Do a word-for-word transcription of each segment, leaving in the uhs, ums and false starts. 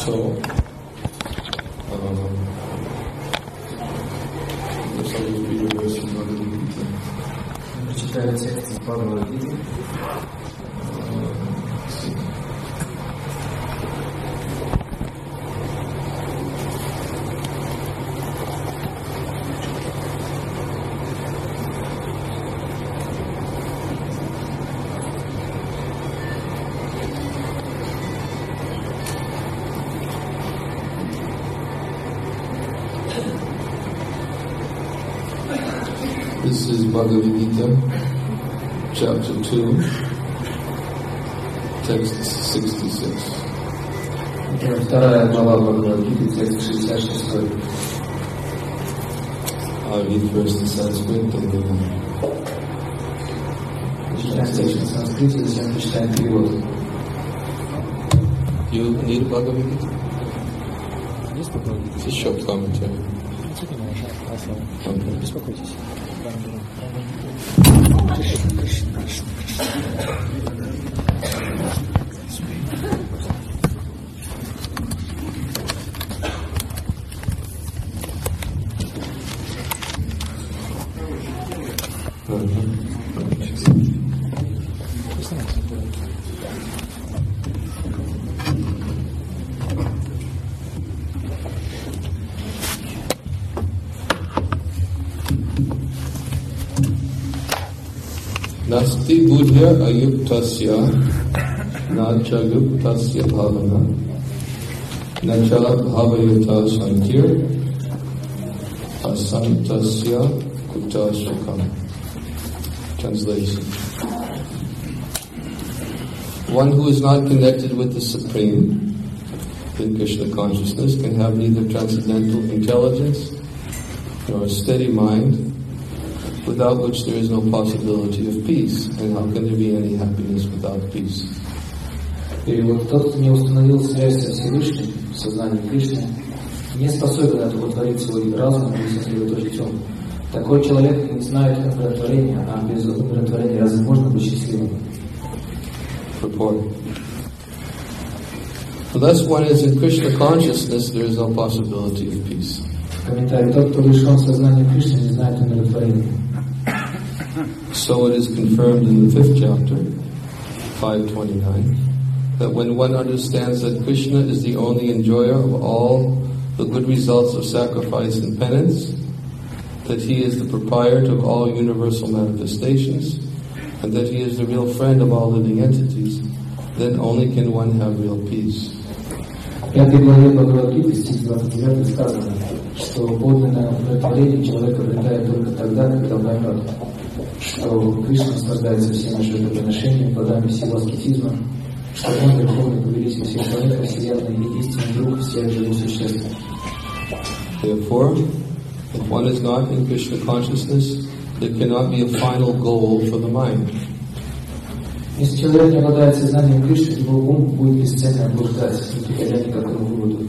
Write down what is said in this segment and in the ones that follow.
So, um, let's always read a verse from Bhagavad Gita. Читаю текст из Бхагавад-гиты. This is Bhagavad Gita, chapter two, text sixty-six. Это вторая глава Бхагавад-гиты, текст шестьдесят шесть. I'll read first the Sanskrit and then Читаем текст на санскрите, затем почитаем перевод. You need Bhagavad Gita? Есть такое? It's a short commentary. Не беспокойтесь. Nasti buddhya ayuktasya nacha yuktasya bhavana nacha bhavayata sankir asantasya kutashakam. Translation. One who is not connected with the Supreme in Krishna consciousness can have neither transcendental intelligence nor a steady mind, without which there is no possibility of peace. And how can there be any happiness without peace? Перевод. Тот, кто не установил связь со Всевышним, в сознании Кришны, не способен одухотворить свой разум и сосредоточить ум. Такой человек не знает умиротворения, а без умиротворения разве можно быть счастливым? Purport. Unless one is in Krishna consciousness, there is no possibility of peace. Комментарий. Тот, кто лишен сознания Кришны, не знает умиротворения. So it is confirmed in the fifth chapter, five twenty-nine, that when one understands that Krishna is the only enjoyer of all the good results of sacrifice and penance, that he is the proprietor of all universal manifestations, and that he is the real friend of all living entities, then only can one have real peace. В пятой главе Бхагавад-гиты, стих двадцать девятый, сказано, что подлинное удовлетворение человек обретает только тогда, когда он поймет, что Кришна наслаждается всеми жертвоприношениями, плодами всего аскетизма, что он верховный повелитель всех планет, вселенной и истинный друг всех живых существ. Therefore, if one is not in Krishna consciousness, there cannot be a final goal for the mind. Если человек не обладает сознанием Кришны, его ум будет бесцельно блуждать, не приходя ни к какому выводу.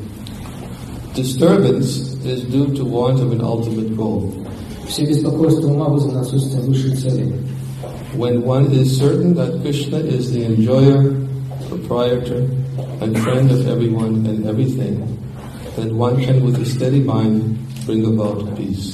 Disturbance is due to want of an ultimate goal. Все беспокойство ума вызвано отсутствием высшей цели. When one is certain that Krishna is the enjoyer, proprietor, and friend of everyone and everything, then one can with a steady mind bring about peace.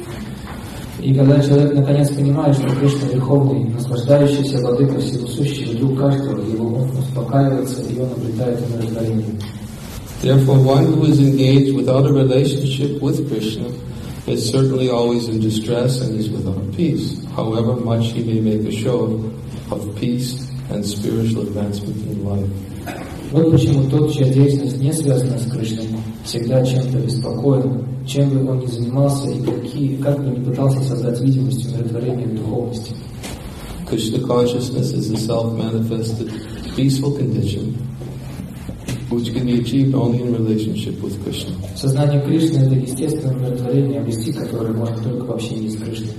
И когда человек наконец понимает, что Кришна верховный, наслаждающийся владыка всего сущего, друг каждого, его ум успокаивается, и он обретает умиротворение. Therefore, one who is engaged without a relationship with Krishna is certainly always in distress and is without peace, however much he may make a show of peace and spiritual advancement in life. Вот почему тот, чья деятельность не связана с Кришной, всегда чем-то беспокоен, чем бы он ни занимался и какие, как бы ни пытался создать видимость умиротворения в духовности. Krishna consciousness is a self-manifested, peaceful condition which can be achieved only in relationship with Krishna. Сознание Кришны — это естественное умиротворение, обрести которое можно только в общении с Кришной.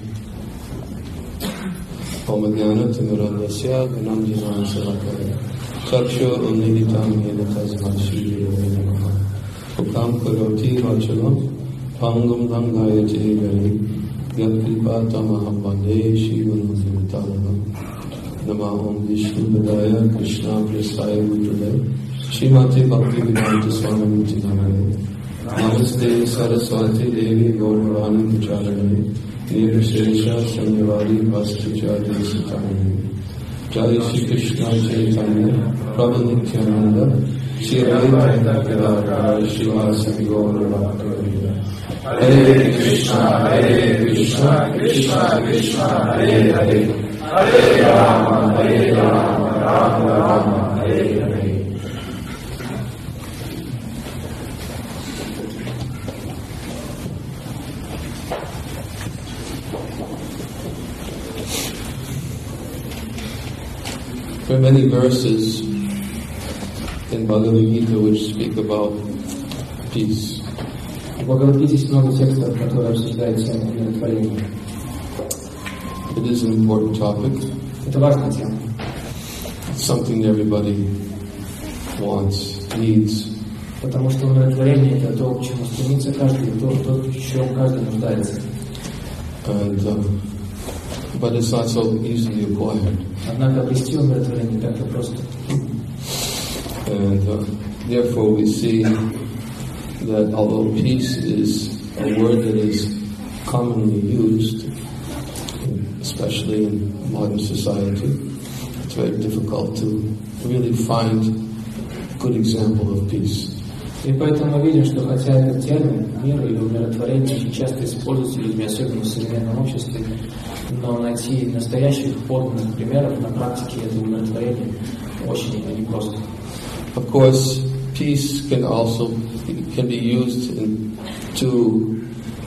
Om Jnana Timirandasya Gunamjinam Salakaya Chakshu Unniditam Yena Tasma Shri Namaha Ukam Karoti Vachalam Pangam Dangayate Gari Yatkripa Tamaham Bande Shivam Simitalam Nama Om Vishnu Padaya Krishna Prasaya Vijale Shrimati Bhaktivedanta Swami Namane Namaste Saraswati Devi Gauravananda Charane Nirvishesha Sanyavadi Vastuchadi Sitani Jai Shri Krishna Chaitanya Prabhu Nityananda Shri Advaita Gadadhara Srivasadi Gauravananda Hare Krishna Hare Krishna Krishna Krishna Hare Hare Hare Rama Hare Rama Rama Rama Hare Hare. There are many verses in Bhagavad Gita which speak about peace. В Бхагавад-гите есть много текстов, которые обсуждают тему умиротворения. It is an important topic. Это важная тема. It's something everybody wants, needs. Потому что умиротворение — это то, к чему стремится каждый, то, то, в чем каждый нуждается. And, uh, but it's not so easily acquired. Однако обрести умиротворение не так-то просто. And uh, therefore we see that although peace is a word that is commonly used, especially in modern society, it's very difficult to really find a good example of peace. И поэтому мы видим, что хотя этот термин мир или умиротворение очень часто используется людьми, особенно в современном обществе, но найти настоящих подлинных примеров на практике этого умиротворения очень непросто. Of course, peace can also can be used in, to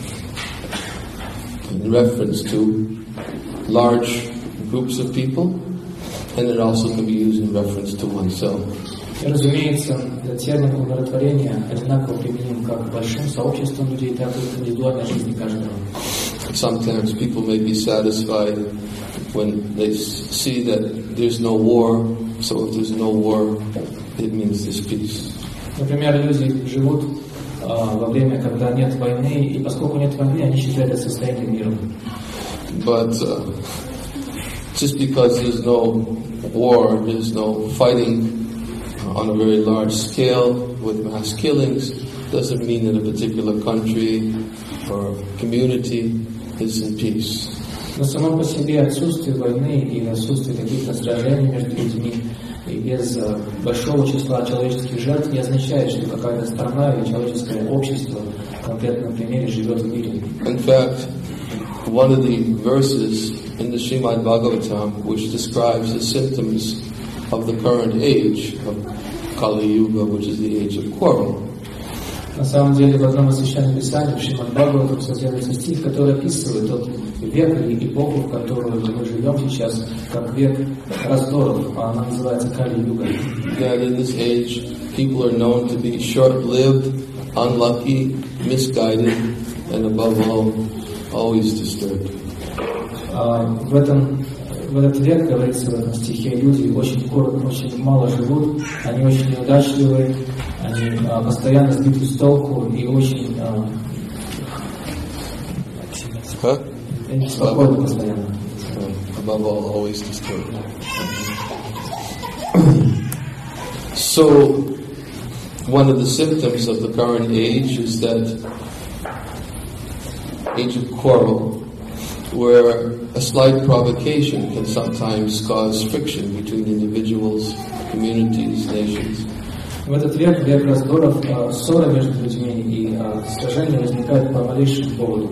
in reference to large groups of people, and it also can be used in reference to oneself. И, разумеется, термин умиротворения одинаково применим как к большим сообществам людей, так и к индивидуальной жизни каждого. Sometimes people may be satisfied when they see that there's no war, so if there's no war, it means there's peace. Например, люди живут а, во время, когда нет войны, и поскольку нет войны, они считают это состоянием мира. But uh, just because there's no war, there's no fighting on a very large scale with mass killings, doesn't mean that a particular country or community is in peace. Но само по себе отсутствие войны или отсутствие каких-то сражений между людьми и без большого числа человеческих жертв не означает, что какая-то страна или человеческое общество в конкретном примере живет в мире. In fact, one of the verses in the Srimad Bhagavatam which describes the symptoms of the current age of Kali Yuga, which is the age of quarrel. На самом деле, в одном из священных писаний, в Шримад Бхагаватам, содержится стих, который описывает тот век или эпоху, в которую мы живем сейчас, как век раздоров, а она называется Кали-юга. That in this age, people are known to be short-lived, unlucky, misguided, and above all, always disturbed. А, в этом В этот век, говорится в этом стихе, люди очень коротко, очень мало живут, они очень неудачливые, они а, постоянно сбиты с толку и очень а, huh? спокойны постоянно. Above all, always disturbed. So, one of the symptoms of the current age is that age of quarrel, where a slight provocation can sometimes cause friction between individuals, communities, nations. В этот век, век раздоров, ссоры между людьми и сражения возникают по малейшему поводу.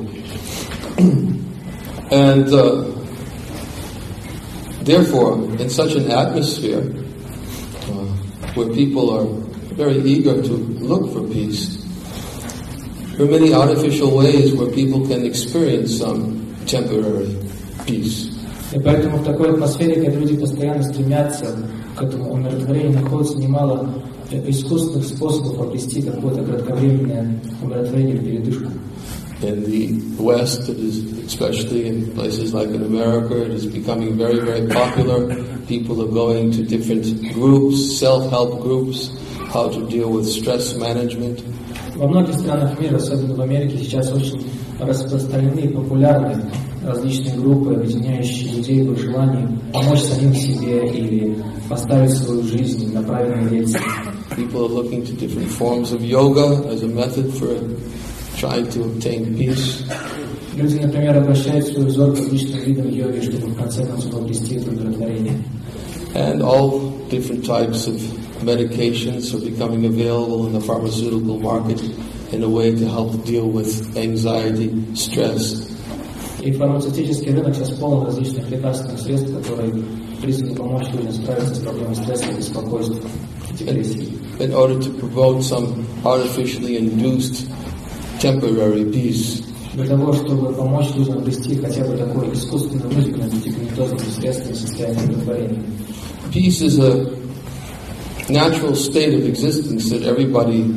And uh, therefore, in such an atmosphere uh, where people are very eager to look for peace, there are many artificial ways where people can experience some temporary peace. И поэтому в такой атмосфере, когда люди постоянно стремятся к этому умиротворению, находится немало искусственных способов обрести какое-то кратковременное умиротворение или передышку. In the West, it is, especially in places like in America, it is becoming very, very popular. People are going to different groups, self-help groups, how to deal with stress management. Во многих странах мира, особенно в Америке, сейчас очень распространены и популярны различные группы, объединяющие людей в их желании помочь самим себе или поставить свою жизнь на правильные рельсы. People are looking to different forms of yoga as a method for trying to obtain peace. Люди, например, обращают свой взор к различным видам йоги, чтобы в конце концов обрести это удовлетворение. And all different types of medications are becoming available in the pharmaceutical market in a way to help deal with anxiety, stress. И фармацевтический рынок сейчас полон различных лекарственных средств, которые призваны помочь людям справиться с проблемой стресса, беспокойства, депрессии. In order to promote some artificially induced temporary peace. Для того, чтобы помочь людям обрести хотя бы такое искусственно вызванное медикаментозное средство состояния удовлетворения. Peace is a natural state of existence that everybody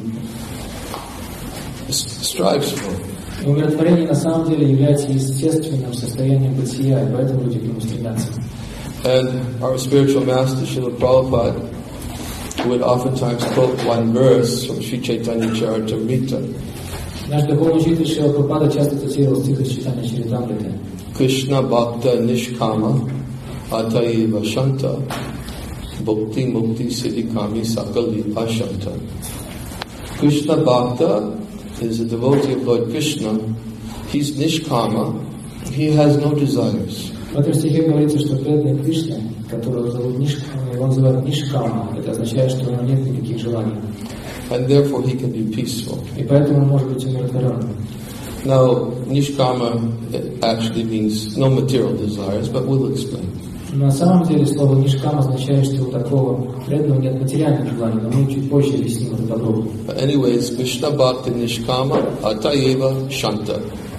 strives for. И удовлетворение на самом деле является естественным состоянием бытия, и поэтому люди к нему стремятся. And our spiritual master, Srila Prabhupada, would oftentimes quote one verse from Sri Chaitanya Charitamrita. Наш духовный учитель Шрила Прабхупада часто цитировал стих из Чайтанья Чаритамриты. Krishna Bhakta Nishkama Ataiva Shanta Bhakti Mukti Siddhikami Sakali Ashanta. Krishna Bhakta is a devotee of Lord Krishna. He's Nishkama. He has no desires. В этом стихе говорится, что преданный Кришне, которого зовут Нишкама, его называют Нишкама, это означает, что у него нет никаких желаний. And therefore he can be peaceful. И поэтому он может быть умиротворенным. Now, Nishkama actually means no material desires, but we'll explain. На самом деле слово Нишкама означает, что у такого преданного нет материальных желаний, но мы чуть позже объясним это подробно. But anyways, Krishna Bhakta Nishkama Atayeva Shanta.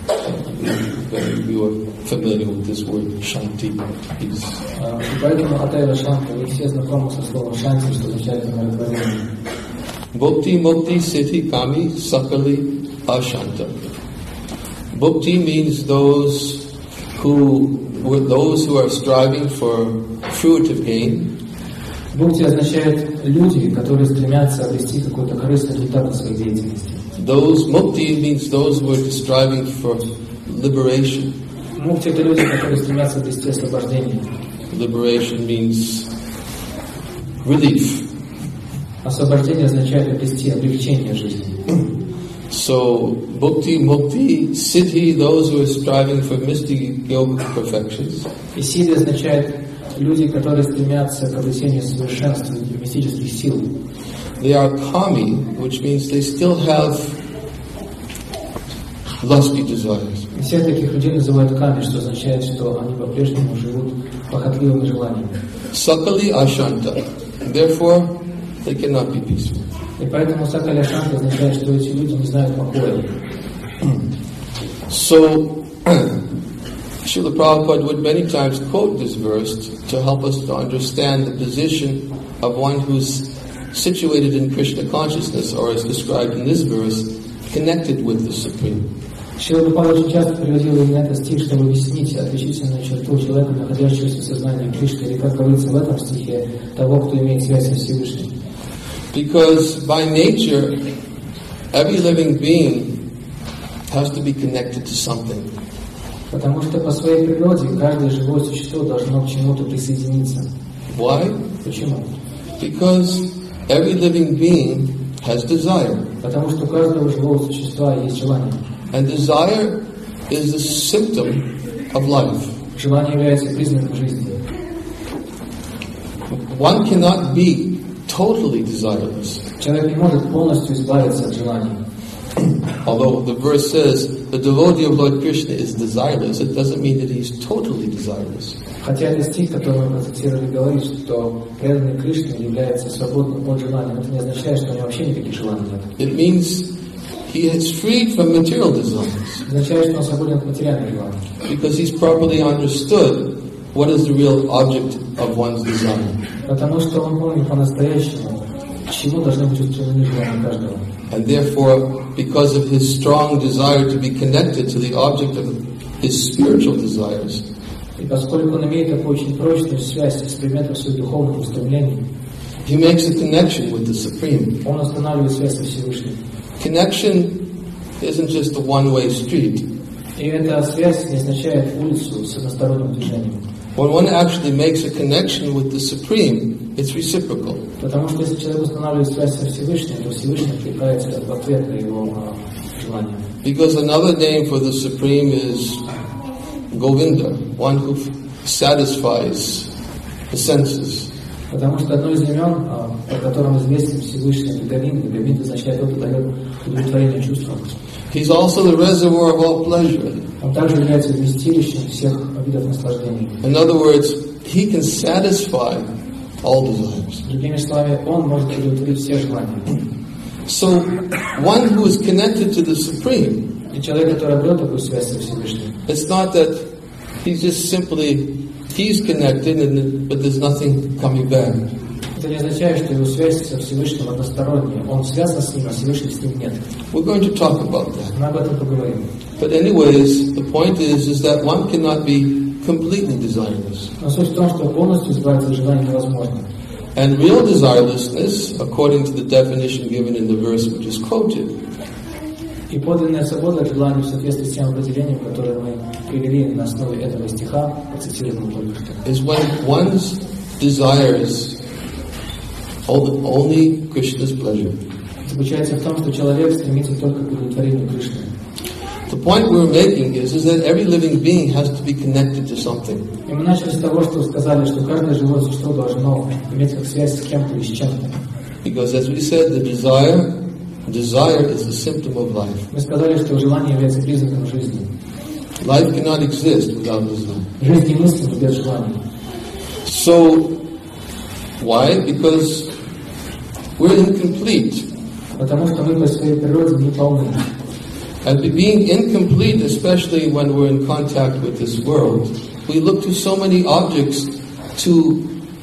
You are familiar with this word, Shanti, peace. И поэтому Атайва Шанта, вы все знакомы со словом Шанти, что означает умиротворение. Bhakti Mukti Siddhi Kami Sakali Ashanta. Bhakti means those who those who are striving for fruitive gain. Бхакти означает люди, которые стремятся обрести какой-то корыстный результат в своей деятельности. Those Mukti means those who are striving for liberation. Мукти — это люди, которые стремятся обрести освобождение. Liberation means relief. Освобождение означает обрести облегчение жизни. So, Bhakti, Mukti, Siddhi, those who are striving for mystic yogic perfections. И сидhi означает люди, которые стремятся к обретению совершенства мистических сил. They are kami, which means they still have lusty desires. И всех таких людей называют ками, что означает, что они по-прежнему живут похотливыми желаниями. Sakali ashanta. Therefore, they cannot be peaceful. И поэтому сакали ашанта означает, что эти люди не знают покоя. So, Srila Prabhupada would many times quote this verse to help us to understand the position of one who's situated in Krishna consciousness, or as described in this verse, connected with the Supreme. Шрила Прабхупада очень часто приводил именно этот стих, чтобы объяснить отличительную черту человека, находящегося в сознании Кришны, или, как говорится в этом стихе, того, кто имеет связь со Всевышним. Because by nature, every living being has to be connected to something. Потому что по своей природе каждое живое существо должно к чему-то присоединиться. Why? Почему? Because every living being has desire. Потому что у каждого живого существа есть желание. And desire is a symptom of life. Желание является признаком жизни. One cannot be totally desireless. Человек не может полностью избавиться от желаний. Although the verse says the devotee of Lord Krishna is desireless, it doesn't mean that he's totally desireless. Хотя этот стих, который мы процитировали, говорит, что преданный Кришне является свободным от желаний, это не означает, что у него вообще никаких желаний нет. It means he is freed from material desires. Это означает, что он свободен от материальных желаний. Because he's properly understood what is the real object of one's desire. Потому что он понял по-настоящему, к чему должны быть устремлены желания каждого. And therefore, because of his strong desire to be connected to the object of his spiritual desires, и поскольку он имеет такую очень прочную связь с предметом своих духовных устремлений, he makes a connection with the Supreme. он устанавливает связь со Всевышним. Connection isn't just a one-way street. И эта связь не означает улицу с односторонним движением. When one actually makes a connection with the Supreme, it's reciprocal. Потому что если человек устанавливает связь со Всевышним, то Всевышний откликается в ответ на его желание. Because another name for the Supreme is Govinda, one who satisfies the senses. Потому что одно из имен, по которым известен Всевышний, это Говинда. Говинда означает тот, кто дает удовлетворение чувствам. He's also the reservoir of all pleasure. Он также является вместилищем всех видов наслаждений. In other words, he can satisfy all desires. Другими словами, он может удовлетворить все желания. So, one who is connected to the Supreme, И человек, который обрел такую связь со Всевышним, it's not that he's just simply, he's connected, and, but there's nothing coming back. это не означает, что его связь со Всевышним односторонняя. Он связан с ним, а Всевышний с ним нет. We're going to talk about that. Мы об этом поговорим. But anyways, the point is, is that one cannot be completely desireless. Но суть в том, что полностью избавиться от желания невозможно. And real desirelessness, according to the definition given in the verse which is quoted, И подлинная свобода от желания в соответствии с тем определением, которое мы привели на основе этого стиха, процитированного только что, is when one's desires only Krishna's pleasure. заключается в том, что человек стремится только к удовлетворению Кришны. The point we're making is, is that every living being has to be connected to something. И мы начали с того, что сказали, что каждое живое существо должно иметь как связь с кем-то и с чем-то. Because as we said, the desire, desire is a symptom of life. Мы сказали, что желание является признаком жизни. Life cannot exist without desire. Жизнь немыслима без желания. So, why? Because we're incomplete. Потому что мы по своей природе не полны. And being incomplete, especially when we're in contact with this world, we look to so many objects to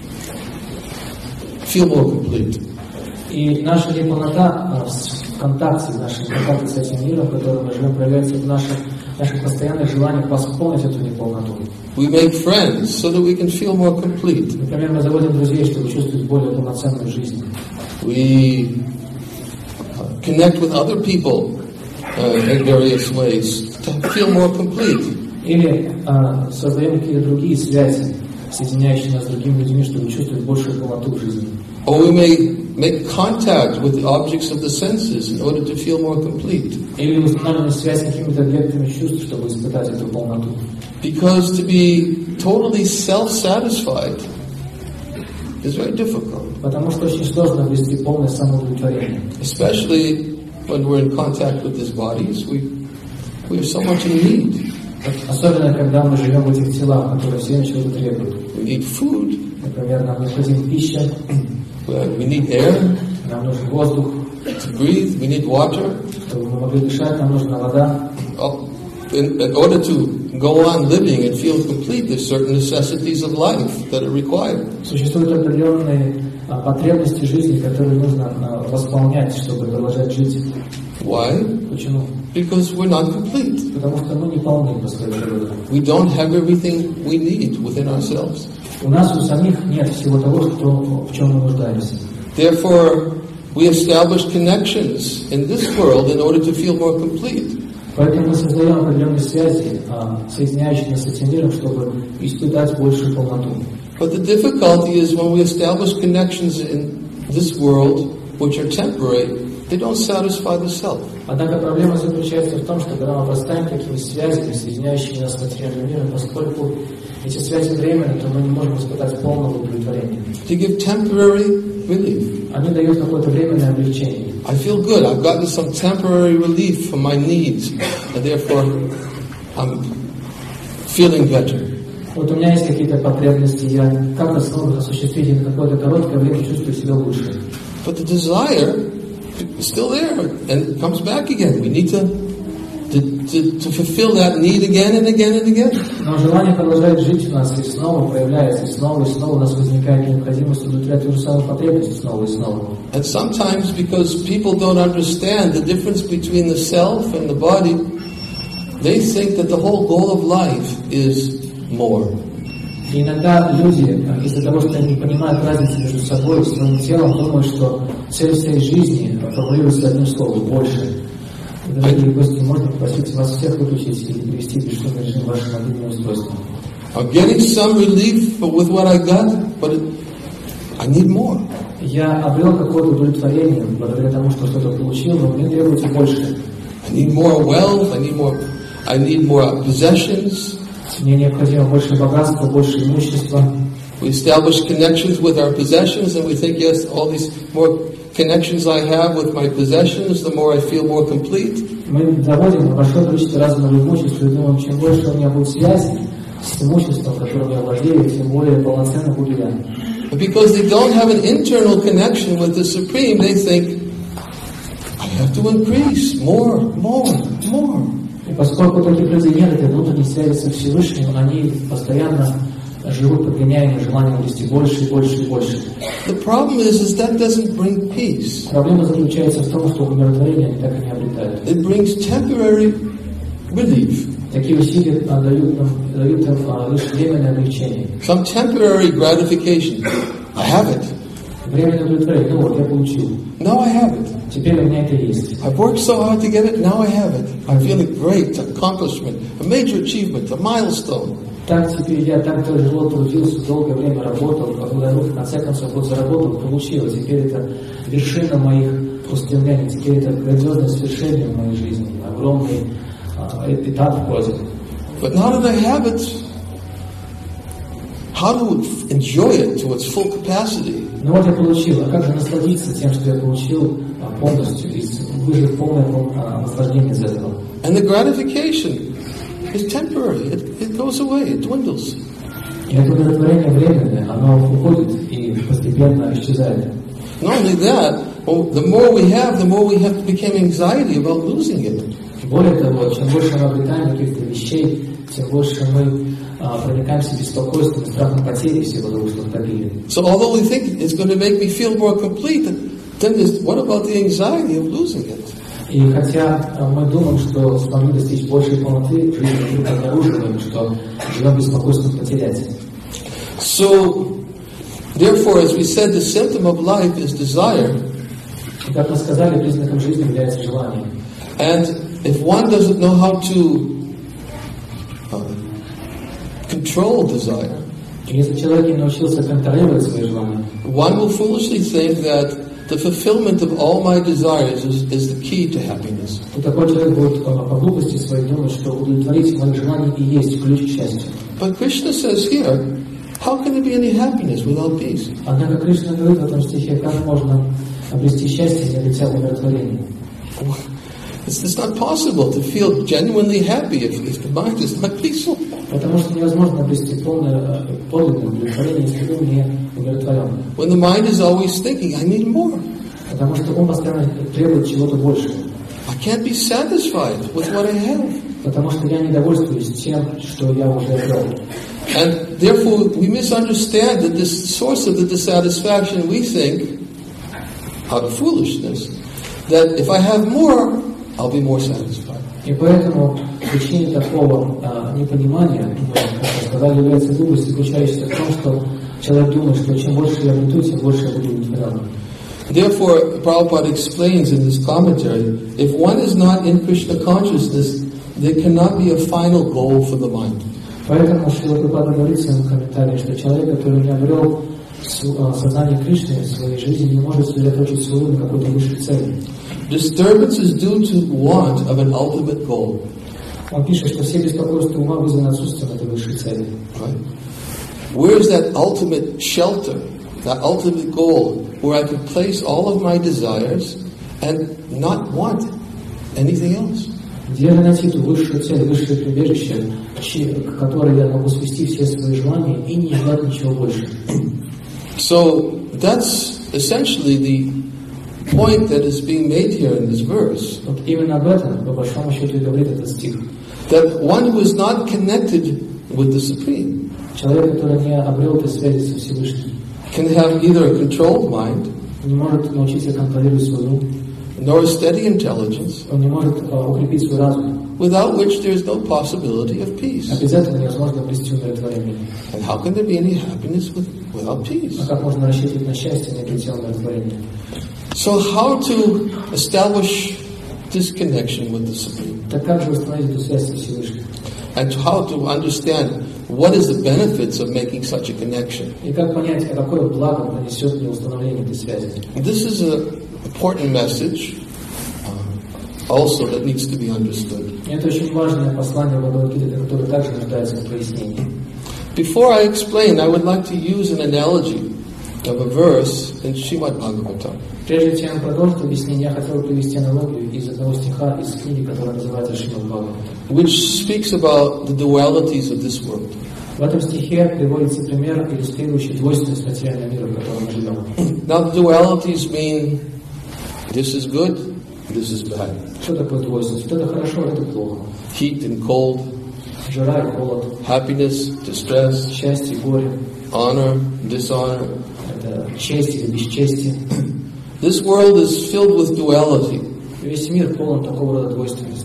feel more complete. И наша неполнота в контакте, в нашем контакте с этим миром, в котором мы живем, проявляется в наших, наших постоянных желаниях восполнить эту неполноту. We make friends so that we can feel more complete. Например, мы заводим друзей, чтобы чувствовать более полноценную жизнь. We connect with other people uh, in various ways to feel more complete. Или э, создаем какие-то другие связи, соединяющие нас с другими людьми, чтобы чувствовать большую полноту в жизни. Or we may make contact with the objects of the senses in order to feel more complete. Или устанавливаем связь с какими-то объектами чувств, чтобы испытать эту полноту. Because to be totally self-satisfied is very difficult. Потому что очень сложно обрести полное самоудовлетворение. Especially when we're in contact with these bodies, we we are so much in need. Особенно, когда мы живем в этих телах, которые все время чего-то требуют. We need food. Например, нам необходима пища, We need air нам нужен воздух, to breathe. We need water. чтобы мы могли дышать, нам нужна вода. In, in order to go on living and feel complete, there's certain necessities of life that are required. Существуют определенные а, потребности жизни, которые нужно а, восполнять, чтобы продолжать жить. Why? Почему? Because we're not complete. Потому что мы не полны по своей природе. We don't have everything we need within ourselves. У нас у самих нет всего того, что, в чем мы нуждаемся. Therefore, we establish connections in this world in order to feel more complete. Поэтому мы создаем определенные связи, а, соединяющие нас с этим миром, чтобы испытать большую полноту. But the difficulty is when we establish connections in this world, which are temporary, they don't satisfy the self. Однако проблема заключается в том, что когда мы поставим такими связями, соединяющими нас с материальным миром, поскольку эти связи временны, то мы не можем испытать полного удовлетворения. To give temporary relief. Они дают какое-то временное облегчение. I feel good. I've gotten some temporary relief from my needs, and therefore I'm feeling better. Вот у меня есть какие-то потребности, я как-то смог их осуществить, и на какое-то короткое время чувствую себя лучше. But the desire is still there, and it comes back again. We need to, to, to, to fulfill that need again and again and again. Но желание продолжает жить в нас, и снова проявляется, и снова и снова у нас возникает необходимость удовлетворять ту же самую потребность снова и снова. And sometimes because people don't understand the difference between the self and the body, they think that the whole goal of life is more. И иногда люди, из-за того, что они не понимают разницу между собой и своим телом, думают, что цель всей жизни формулируется одним словом – больше. Дорогие гости, можно попросить вас всех выключить или перевести в бесшумный режим ваше мобильное устройство? I'm getting some relief with what I got, but it, I need more. Я обрел какое-то удовлетворение благодаря тому, что что-то получил, но мне требуется больше. I need more wealth. I need more. I need more possessions. Мне необходимо больше богатства, больше имущества. We establish connections with our possessions, and we think, yes, all these more connections I have with my possessions, the more I feel more complete. Мы заводим большое количество разного имущества и думаем, чем больше у меня будет связи с имуществом, которым я владею, тем более полноценно буду я. But because they don't have an internal connection with the Supreme, they think, I have to increase more, more, more. И поскольку у таких людей нет этой внутренней связи со Всевышним, они постоянно живут подгоняемые желанием обрести больше и больше и больше. The problem is, is that doesn't bring peace. Проблема заключается в том, что умиротворение они так и не обретают. It brings temporary relief. Такие усилия а, дают нам дают им а, лишь временное облегчение. Some temporary gratification. I have it. Временное удовлетворение. Ну вот, я получил. Now I have it. Теперь у меня это есть. I've worked so hard to get it, now I have it. I'm feeling great, accomplishment, a major achievement, a milestone. Так теперь я так тяжело трудился, долгое время работал, благодаря в конце концов вот заработал, получил. Теперь это вершина моих устремлений, теперь это грандиозное свершение в моей жизни, огромный а, этап в ходе. But now that I have it, how to enjoy it to its full capacity? Ну вот я получил, а как же насладиться тем, что я получил а, полностью, и выжив полное а, наслаждение из этого? And the gratification is temporary. It, it goes away. It dwindles. И это удовлетворение временное, оно уходит и постепенно исчезает. Not only that, well, the more we have, the more we have to become anxiety about losing it. Более того, чем больше мы обретаем каких-то вещей, тем больше мы а, проникаемся беспокойством и страхом потери всего того, что накопили. So although we think it's going to make me feel more complete, then there's, what about the anxiety of losing it? И хотя мы думаем, что смогли достичь большей полноты, в жизни вдруг обнаруживаем, что живем беспокойством потерять. So, therefore, as we said, the symptom of life is desire. И как мы сказали, признаком жизни является желание. And if one doesn't know how to uh, control desire, И если человек не научился контролировать свои желания, one will foolishly think that the fulfillment of all my desires is, is the key to happiness. то такой человек будет по глупости своей думать, что удовлетворить моих желаний и есть ключ к счастью. But Krishna says here, how can there be any happiness without peace? Однако Кришна говорит в этом стихе, как можно обрести счастье, не обретя умиротворения. It's, it's not possible to feel genuinely happy if, if the mind is not peaceful. Потому что невозможно обрести полное, подлинное удовлетворение, если ум не умиротворен. When the mind is always thinking, I need more. Потому что ум постоянно требует чего-то большего. I can't be satisfied with what I have. Потому что я недовольствуюсь тем, что я уже обрел. And therefore we misunderstand that this source of the dissatisfaction, we think, out of foolishness, that if I have more, I'll be more satisfied. И поэтому причиной такого а, непонимания, как мы сказали, является глупость, заключающаяся в том, что человек думает, что чем больше я обрету, тем больше я буду удовлетворен. Therefore, Prabhupada explains in this commentary, if one is not in Krishna consciousness, there cannot be a final goal for the mind. Поэтому Шрила Прабхупада говорит в своем комментарии, что человек, который не обрел сознание Кришны в своей жизни, не может сосредоточить свою на какой-то высшей цели. Disturbance is due to want of an ultimate goal. Он пишет, что все беспокойства ума вызваны отсутствием этой высшей цели. Right? Where is that ultimate shelter, that ultimate goal, where I can place all of my desires and not want anything else? Где же найти ту высшую цель, высшее прибежище, к которой я могу свести все свои желания и не желать ничего больше? So that's essentially the point that is being made here in this verse. Вот именно об этом, по большому счету, и говорит этот стих. That one who is not connected with the Supreme Человек, который не обрел этой связи со Всевышним, can have neither a controlled mind, не может научиться контролировать свой ум, nor a steady intelligence, он не может uh, укрепить свой разум. without which there is no possibility of peace. А без этого невозможно обрести умиротворение. And how can there be any happiness with, without peace? А как можно рассчитывать на счастье, не обретя умиротворение? So how to establish this connection with the Supreme? Так как же установить эту связь со Всевышним? and how to understand what is the benefits of making such a connection. И как понять, а какое благо принесет мне установление этой связи? This is an important message uh, also that needs to be understood. И это очень важное послание Бхагавад-гиты, которое также нуждается в пояснении. Before I explain, I would like to use an analogy of a verse in Srimad Bhagavatam. Прежде чем продолжить объяснение, я хотел привести аналогию из одного стиха из книги, которая называется Шримад Бхагаватам, which speaks about the dualities of this world. В этом стихе приводится пример, иллюстрирующий двойственность материального мира, в котором мы живем. Now the dualities mean this is good, this is bad. Что такое двойственность? Это хорошо, это плохо. Heat and cold, Жара и холод, happiness, distress, счастье и горе, honor, dishonor. это честь или бесчестие. This world is filled with duality. Весь мир полон такого рода двойственности.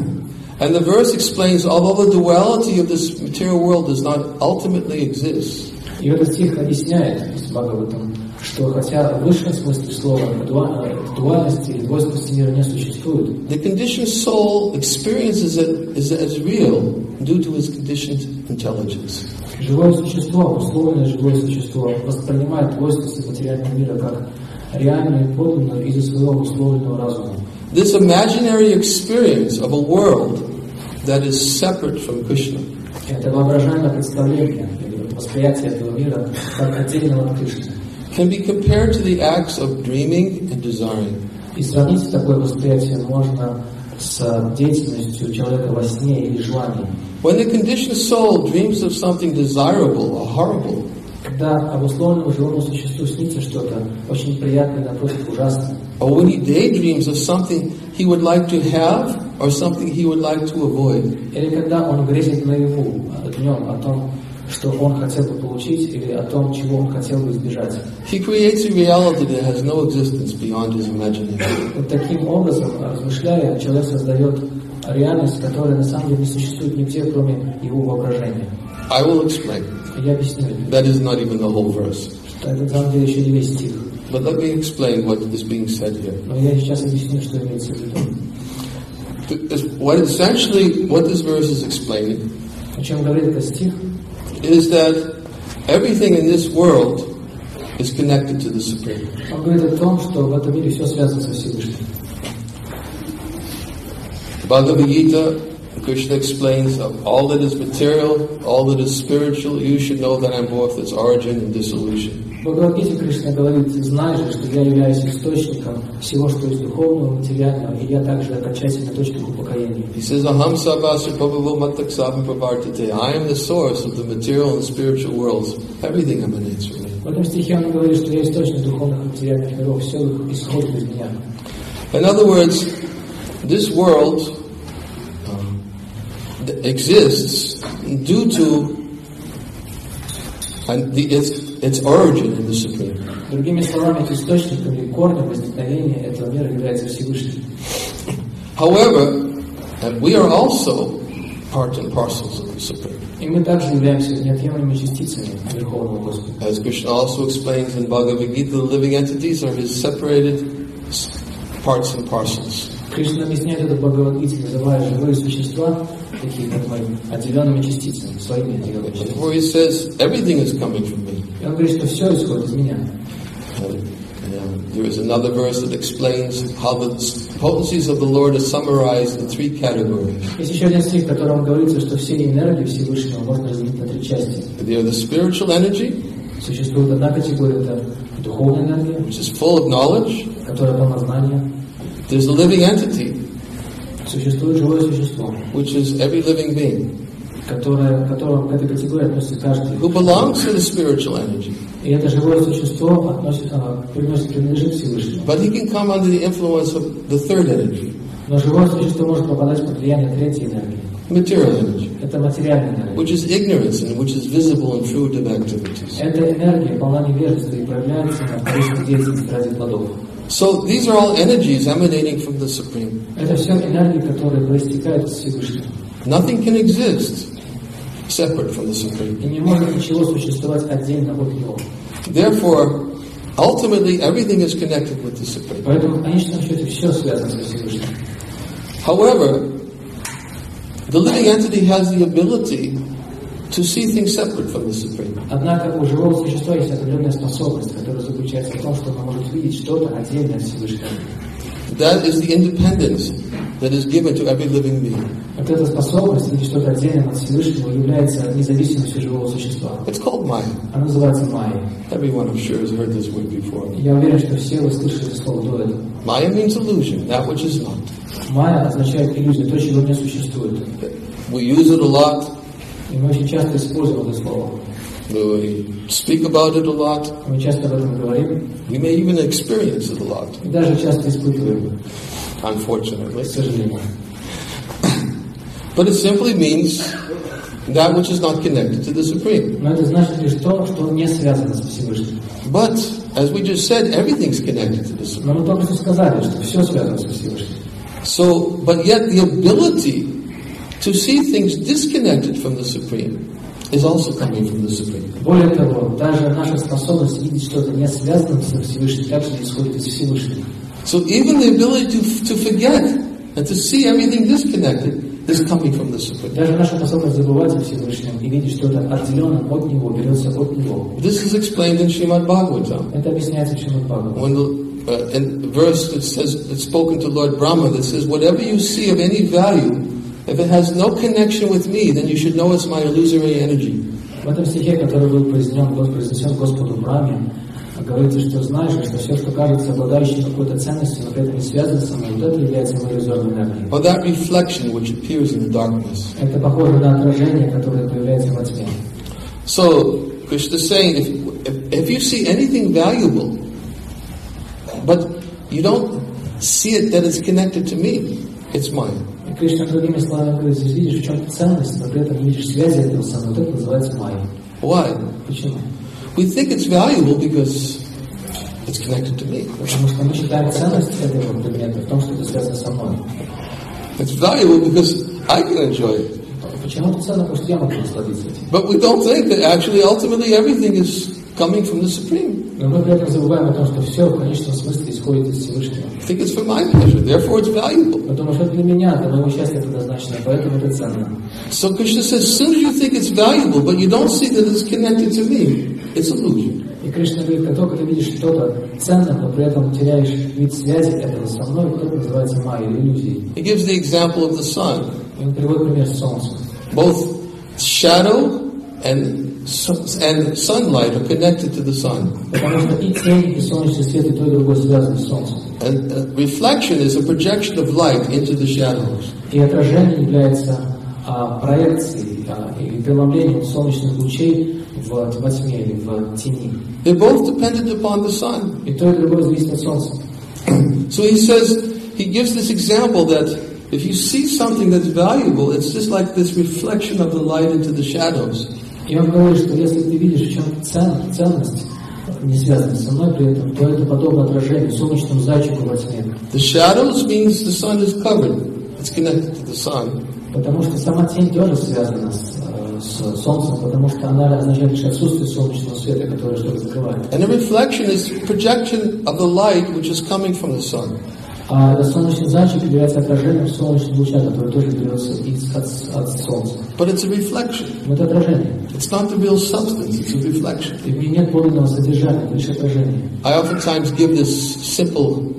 And the verse explains, although the duality of this material world does not ultimately exist, И этот стих объясняет из Бхагаватам, что хотя в высшем смысле слова дуальности или двойственности мира не существует, the conditioned soul experiences it as, as real due to its conditioned intelligence. живое существо, условное живое существо, воспринимает двойственность материального мира как реальную и подлинную из-за своего условленного разума. This imaginary experience of a world that is separate from Krishna Это воображаемое представление или восприятие этого мира как отдельного от Кришны. can be compared to the acts of dreaming and desiring. И сравнить такое восприятие можно с деятельностью человека во сне или желании. When the conditioned soul dreams of something desirable or horrible, Когда обусловленному живому существу снится что-то очень приятное, напротив, ужасное, or when he daydreams of something he would like to have or something he would like to avoid, или когда он грезит наяву днем о том, что он хотел бы получить, или о том, чего он хотел бы избежать. he creates a reality that has no existence beyond his imagination. Вот таким образом, размышляя, человек создает реальность, которая на самом деле не существует нигде, кроме его воображения. I will explain. Я объясню, That is not even the whole verse. что это на самом деле еще не весь стих. But let me explain what is being said here. Но я сейчас объясню, что имеется в виду. What essentially what this verse is explaining О чем говорит этот стих? is that everything in this world is connected to the Supreme. Он говорит о том, что в этом мире все связано со Всевышним. Bhagavad Gita, Krishna explains of all that is material, all that is spiritual, you should know that I'm both its origin and dissolution. В Бхагавад-гите Кришна говорит: «Знай же, что я являюсь источником всего, что есть духовного, материального, и я также окончательной точкой упокоения». He says, Aham sabhasya prabhavo mattaksabam pravartate. I am the source of the material and spiritual worlds. Everything emanates from me. В этом стихе он говорит, что я источник духовных и материальных миров, все их исходит из меня. In other words, this world um, exists due to and the, its, its origin in the Supreme. Другими словами, источником или корнем возникновения этого мира является Всевышний. However, we are also part and parcels of the Supreme. И мы также являемся неотъемлемыми частицами Верховного Господа. As Krishna also explains in Bhagavad Gita, the living entities are his separated parts and parcels. Кришна объясняет это в Бхагавад-гите, называя живые существа, такие как мы, отделенными частицами, своими отделенными частицами. Where he says, everything is coming from me. И он говорит, что все исходит из меня. Uh, yeah. There is another verse that explains how the potencies of the Lord are summarized in three categories. Есть еще один стих, в котором говорится, что все энергии Всевышнего можно разделить на три части. They are the spiritual energy, Существует одна категория, это духовная энергия, which is full of knowledge. которая полна знания. There's a living entity, Существует живое существо, which is every living being, которое, которому к этой категории относится каждый. who belongs to the spiritual energy. И это живое существо относит, а, приносит, принадлежит Всевышнему. But he can come under the influence of the third energy, Но живое существо может попадать под влияние третьей энергии. material energy, Это материальная энергия. which is ignorance and which is visible in fruitive activities. Эта энергия полна невежества и проявляется на вторичной деятельности ради плодов. So these are all energies emanating from the Supreme. Это все энергии, которые проистекают из Всевышнего. Nothing can exist separate from the Supreme. И не может ничего существовать отдельно от Него. Therefore, ultimately, everything is connected with the Supreme. Поэтому в конечном счете все связано со Всевышним. However, The living entity has the ability to see things separate from the Supreme. Однако у живого существа есть определенная способность, которая заключается в том, что оно может видеть что-то отдельное от Всевышнего. That is the independence that is given to every living being. Вот эта способность видеть что-то отдельное от Всевышнего является независимостью живого существа. It's called Maya. Она называется майя. Everyone, I'm sure, has heard this word before. Я уверен, что все вы слышали это слово до этого. Maya means illusion, that which is not. Майя означает иллюзию, то, чего не существует. We use it a lot. И мы очень часто используем это слово. We speak about it a lot. Мы часто об этом говорим. We may even experience it a lot. И даже часто испытываем. Unfortunately. К сожалению. But it simply means that which is not connected to the Supreme. Но это значит лишь то, что не связано с Всевышним. But, as we just said, everything's connected to the Supreme. Но мы только что сказали, что все связано с Всевышним. So, but yet the ability to see things disconnected from the Supreme is also coming from the Supreme. Более того, даже наша способность видеть что-то не связанное с Всевышним также исходит из Всевышнего. So even the ability to, to forget and to see everything disconnected is coming from the Supreme. Даже наша способность забывать о Всевышнем и видеть что-то отделенное от Него, берется от Него. This is explained in Srimad Bhagavatam. Это объясняется в Шримад Бхагаватам. When the, uh, in the verse that says, it's spoken to Lord Brahma, that says, whatever you see of any value, if it has no connection with me, then you should know it's my illusory energy. В этом стихе, который был произнесен, произнесен Господу Брахме, говорится, что знаешь, что все, что кажется обладающим какой-то ценностью, но при этом не связано со мной, вот это является моей иллюзорной энергией. Or that reflection which appears in the darkness. Это похоже на отражение, которое появляется во тьме. So, Krishna is saying, if, if, if you see anything valuable, but you don't see it that it's connected to me, it's mine. И Кришна другими словами говорит, если видишь в чем-то ценность, но при этом не видишь связи этого со мной, вот это называется майя. Why? Почему? We think it's valuable because it's connected to me. Потому что мы считаем ценность этого предмета в том, что это связано со мной. It's valuable because I can enjoy it. Почему это ценно? Потому что я могу насладиться этим. But we don't think that actually, ultimately, everything is coming from the Supreme. Но мы при этом забываем о том, что все в конечном смысле исходит из Всевышнего. I think it's for my pleasure, therefore it's valuable. Потому что для меня, для моего счастья предназначено, поэтому это ценно. So Krishna says, as soon as you think it's valuable, but you don't see that it's connected to me, it's illusion. И Кришна говорит, как только ты видишь что-то ценное, но при этом теряешь вид связи этого со мной, вот это называется майя, иллюзией. He gives the example of the sun. И он приводит пример солнца. Both shadow and and sunlight are connected to the sun. Потому что и тень, и солнечный свет, и то, и другое связаны с солнцем. And uh, reflection is a projection of light into the shadows. И отражение является а, проекцией а, и преломлением солнечных лучей в, во тьме или в тени. They're both dependent upon the sun. И то, и другое зависит от солнца. So he says, he gives this example that if you see something that's valuable, it's just like this reflection of the light into the shadows. И он говорит, что если ты видишь в чем-то цен, ценность, не связанная со мной при этом, то это подобно отражению, солнечному зайчику во тьме. The shadows means the sun is covered. It's connected to the sun. Потому что сама тень тоже связана с, с солнцем, потому что она означает лишь отсутствие солнечного света, которое что-то закрывает. And the reflection is projection of the light which is coming from the sun. А этот солнечный зайчик является отражением солнечного луча, который тоже берется из, от, от солнца. But it's a reflection. Но это отражение. It's not the real substance, it's a reflection. И в ней нет подлинного содержания, это лишь отражение. I oftentimes give this simple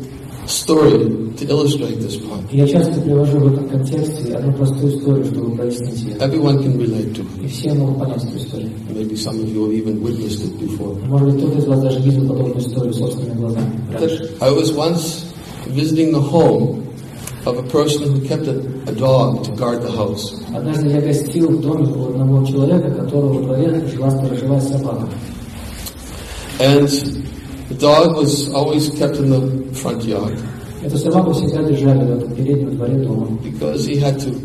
story to illustrate this point. Я часто привожу в этом контексте одну простую историю, чтобы прояснить ее. Everyone can relate to И it. все могут понять эту историю. Maybe some of you have even witnessed it before. Может быть, кто-то из вас даже видел подобную историю собственными глазами раньше. I was once visiting the home of a person who kept a, a dog to guard the house. Однажды я гостил в доме у одного человека, которого во дворе жила сторожевая собака. And the dog was always kept in the front yard Эту собаку всегда держали в этом переднем дворе дома, because he had to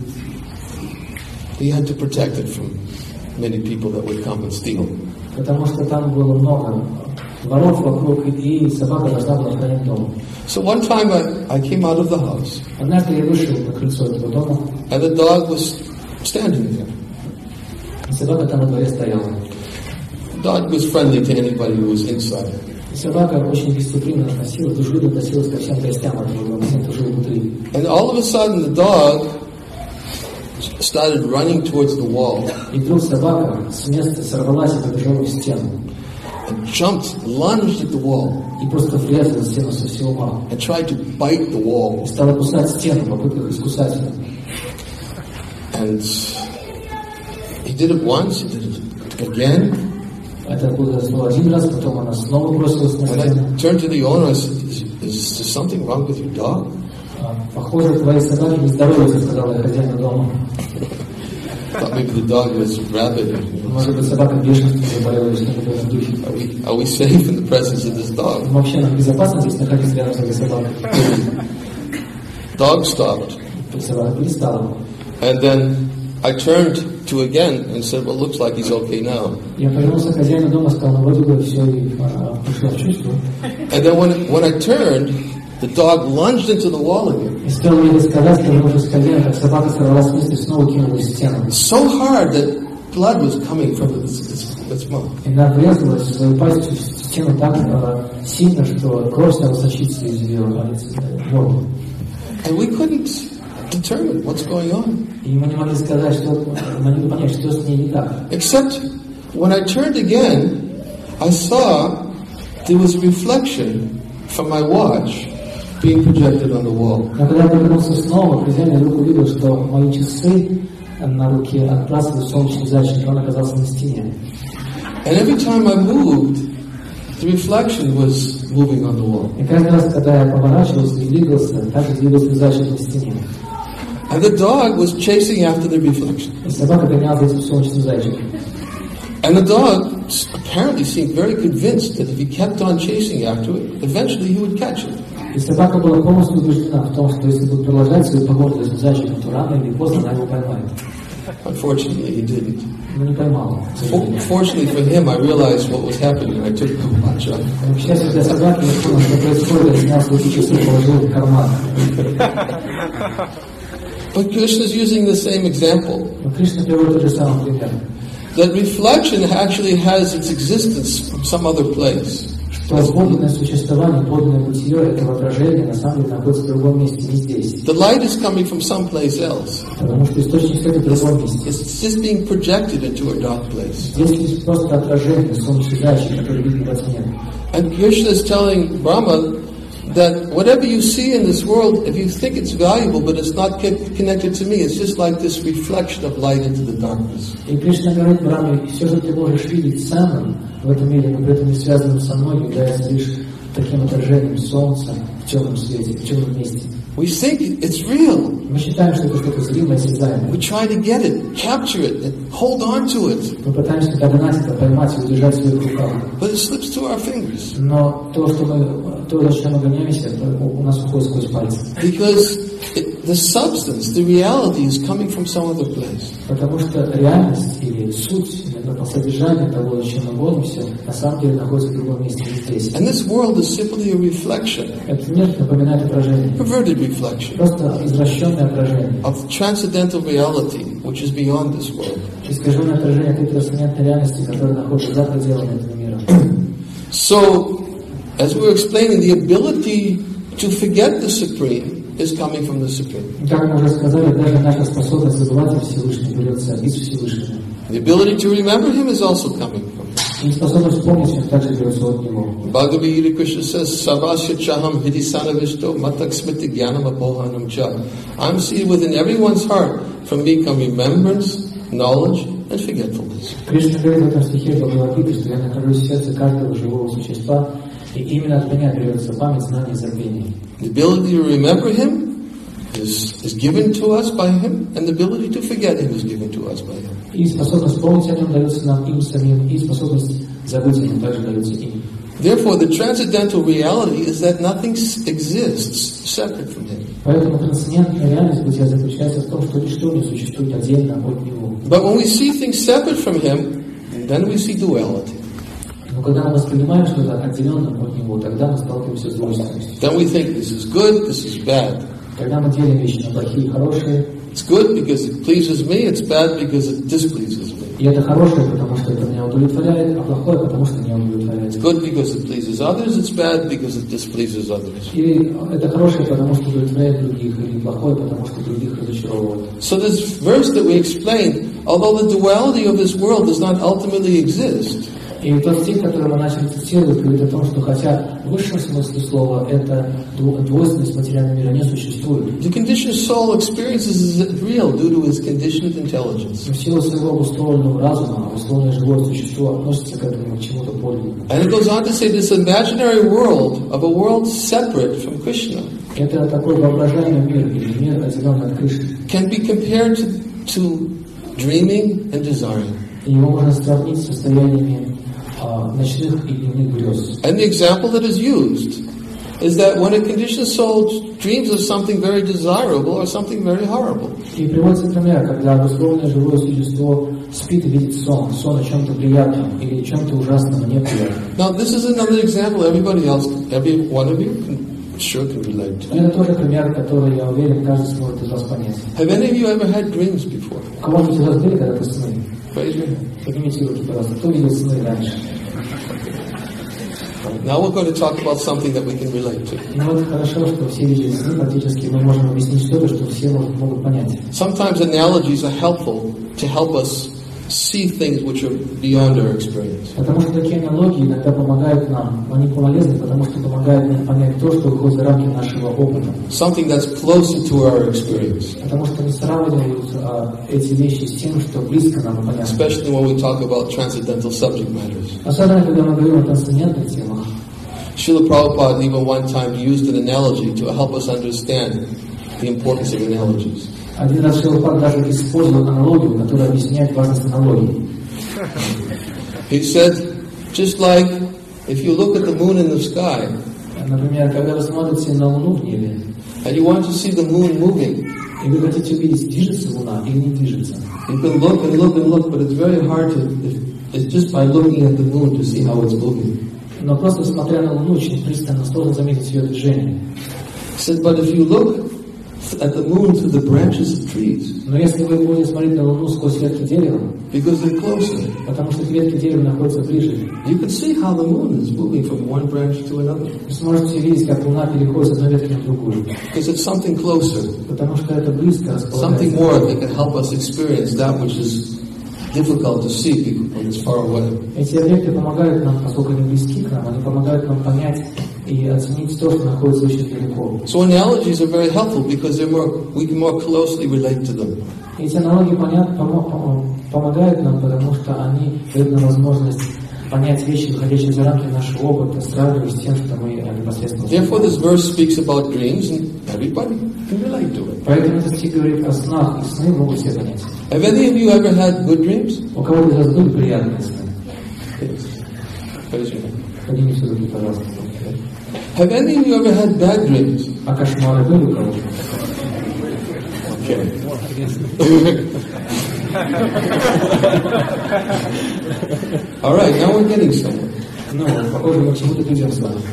he had to protect it from many people that would come and steal. потому что там было много воров вокруг, и собака должна была охранять дом. So one time I, I came out of the house Однажды я вышел на крыльцо этого дома, and the dog was standing there. и собака там во дворе стояла. The dog was friendly to anybody who was inside. И собака очень гостеприимно относилась, дружелюбно относилась ко всем гостям этого дома, всем, кто жил внутри. And all of a sudden the dog started running towards the wall. И вдруг собака с места сорвалась и побежала в стену. And jumped, lunged at the wall. И просто врезалась в стену со всего мала. And tried to bite the wall. И стала кусать стену, в попытках искусать ее. And he did it once, he did it again. Это было один раз, потом она снова бросилась на When стену. I turned to the owner, I said, is, is there something wrong with your dog? Похоже, твои собаки не здороваются, сказала я хозяину дома. Thought maybe the dog was rabid. Может быть, собака бешенством заболела или что-нибудь в этом духе. Are we, are we safe in the presence of this dog? Вообще нам безопасно здесь находиться рядом с этой собакой. Dog stopped. Собака перестала. And then I turned to again and said, well, looks like he's okay now. Я повернулся к хозяину дома, сказал, ну вроде бы все, и пришло в чувство. And then when, when I turned, the dog lunged into the wall again. И стоило мне сказать, повернувшись к хозяину, как собака сорвалась с места и снова кинулась в стену. So hard that blood was coming from its, its, its mouth. И она врезалась в свою пасть в стену так uh, сильно, что кровь стала сочиться из ее горла. And we couldn't determine what's going on. И мы не могли сказать, что мы не могли понять, что с ней не так. Except when I turned again, I saw there was a reflection from my watch being projected on the wall. Но когда я повернулся снова, хозяин вдруг увидел, что мои часы на руке отбрасывают солнечный зайчик, и он оказался на стене. And every time I moved, the reflection was moving on the wall. И каждый раз, когда я поворачивался и двигался, также двигался зайчик на стене. And the dog was chasing after the reflection. И собака гоняла за этим солнечным зайчиком. And the dog apparently seemed very convinced that if he kept on chasing after it, eventually he would catch it. И собака была полностью убеждена в том, что если будет продолжать свою погоню за этим зайчиком, то рано или поздно она его поймает. Unfortunately, he didn't. Но не поймала. Fortunately for him, I realized what was happening. I took the watch up. К счастью для собаки, я понял, что происходит, я снял свои часы и положил в карман. But Krishna is using the same example. Но Кришна приводит тот же самый пример. That reflection actually has its existence from some other place. Что подлинное существование, подлинное бытие этого отражения на самом деле находится в другом месте, не здесь. The light is coming from someplace else. Потому что источник света в другом месте. It's just being projected into a dark place. Здесь просто отражение, солнечный зайчик, который виден во тьме. And Krishna is telling Brahma that whatever you see in this world, if you think it's valuable but it's not connected to me, it's just like this reflection of light into the darkness. И Кришна говорит Брахме, все, что ты можешь видеть ценным в этом мире, но при этом не связанным со мной, является лишь таким отражением солнца в темном свете, в темном месте. We think it's real. Мы считаем, что это что-то зримое, осязаемое. We try to get it, capture it, and hold on to it. Мы пытаемся догнать это, поймать и удержать в своих руках. But it slips through our fingers. Но то, что мы, то, за что мы гоняемся, у нас уходит сквозь пальцы. Because it, the substance, the reality is coming from some other place. Потому что реальность или суть, или содержание того, чем мы боремся, на самом деле находится в другом месте, не здесь. And this world is simply a reflection, Этот мир напоминает отражение. perverted reflection, Просто извращенное отражение. of transcendental reality, which is beyond this world. Искаженное отражение той трансцендентной реальности, которая находится за пределами этого мира. So, as we were explaining, the ability to forget the Supreme is coming from the Supreme. Как мы уже сказали, даже наша способность забывать о Всевышнем берется из Всевышнего. The ability to remember Him is also coming from Him. И способность помнить Его также берется от Него. Bhagavad Gita Krishna says, Sarvasya chaham hridisanavisto matak smriti jnanam apohanam cha. I'm seated within everyone's heart. From me come remembrance, knowledge, and forgetfulness. Кришна говорит в этом стихе Бхагавад-гиты, что я нахожусь в сердце каждого живого существа, и именно от меня берется память, знание и забвение. The ability to remember Him is, is given to us by Him, and the ability to forget Him is given to us by Him. И способность помнить о Нем дается нам им самим, и способность забыть о Нем также дается им. Therefore, the transcendental reality is that nothing exists separate from Him. Поэтому трансцендентная реальность бытия заключается в том, что ничто не существует отдельно от Него. But when we see things separate from Him, then we see duality. Но когда мы воспринимаем что-то отделенным от Него, тогда мы сталкиваемся с двойственностью. Then we think this is good, this is bad. Когда мы делим вещи на плохие и хорошие, It's good because it pleases me, it's bad because it displeases me. и это хорошее, потому что это меня меня удовлетворяет, а плохое, потому что не удовлетворяет. It's good because it pleases others, it's bad because it displeases others. Или это хорошее, потому что удовлетворяет других, или плохое, потому что других разочаровывает. So this verse that we explained, although the duality of this world does not ultimately exist, И тот стих, который мы начали цитировать, говорит о том, что хотя в высшем смысле слова эта двойственность материального мира не существует, the conditioned soul experiences it real due to his conditioned intelligence. в силу своего обусловленного разума, обусловленное живое существо относится к этому к чему-то подлинному. And it goes on to say this imaginary world of a world separate from Krishna Это такой воображаемый мир, или мир, отделенный от Кришны. can be compared to, to dreaming and desiring. И его можно сравнить с состояниями а, ночных и дневных грез. And the example that is used is that when a conditioned soul dreams of something very desirable or something very horrible. И приводится пример, когда обусловленное живое существо спит и видит сон, сон о чем-то приятном или о чем-то ужасном и неприятном. Now this is another example everybody else, every one of you can, sure can relate to. Это тоже пример, который, я уверен, каждый сможет из вас понять. Have any of you ever had dreams before? У кого-нибудь из вас были когда-то сны? Raise your hand. Поднимите руки, пожалуйста. Кто видел сны раньше? Now we're going to talk about something that we can relate to. Ну вот хорошо, что все видели сны, практически мы можем объяснить что-то, что все могут, могут понять. Sometimes analogies are helpful to help us see things which are beyond our experience. Потому что такие аналогии иногда помогают нам, они полезны, потому что помогают нам понять то, что выходит за рамки нашего опыта. Something that's closer to our experience. Потому что они сравнивают а, эти вещи с тем, что близко нам понятно. Especially when we talk about transcendental subject matters. Особенно, когда мы говорим о трансцендентных темах. Srila Prabhupada even one time used an analogy to help us understand the importance of analogies. Один раз Шрила даже использовал аналогию, которая объясняет важность аналогии. He said, just like if you look at the moon in the sky, Например, когда вы смотрите на Луну в небе, and you want to see the moon moving, и вы хотите увидеть, движется Луна или не движется. you can look and look and look, but it's very hard to, it's just by looking at the moon to see how it's moving. Но просто смотря на Луну, очень пристально сложно заметить ее движение. He said, but if you look at the moon through the branches of trees, Но если вы будете смотреть на Луну сквозь ветки дерева, because they're closer, потому что ветки дерева находятся ближе, you can see how the moon is moving from one branch to another. вы сможете видеть, как Луна переходит с одной ветки на другую. Because it's something closer, Потому что это близко something располагается. more that can help us experience that which is difficult to see when it's far away. Эти объекты помогают нам, поскольку они близки к нам, они помогают нам понять и оценить то, что находится очень далеко. So analogies are very helpful because they're more, we can more closely relate to them. Эти аналогии понят, помо, помогают нам, потому что они дают нам возможность понять вещи, выходящие за рамки нашего опыта, сравнивая с тем, что мы непосредственно знаем. Therefore, this verse speaks about dreams, and everybody can relate to it. Поэтому этот стих говорит о снах, и сны могут все понять. Have any of you ever had good dreams? У кого-то из вас были приятные сны? Yes. Raise your hand. Поднимите руки, пожалуйста. Have any of you ever had bad dreams? А кошмары были у кого-то? Okay. All right, now we're getting somewhere. Ну, похоже, мы к чему-то придем с вами.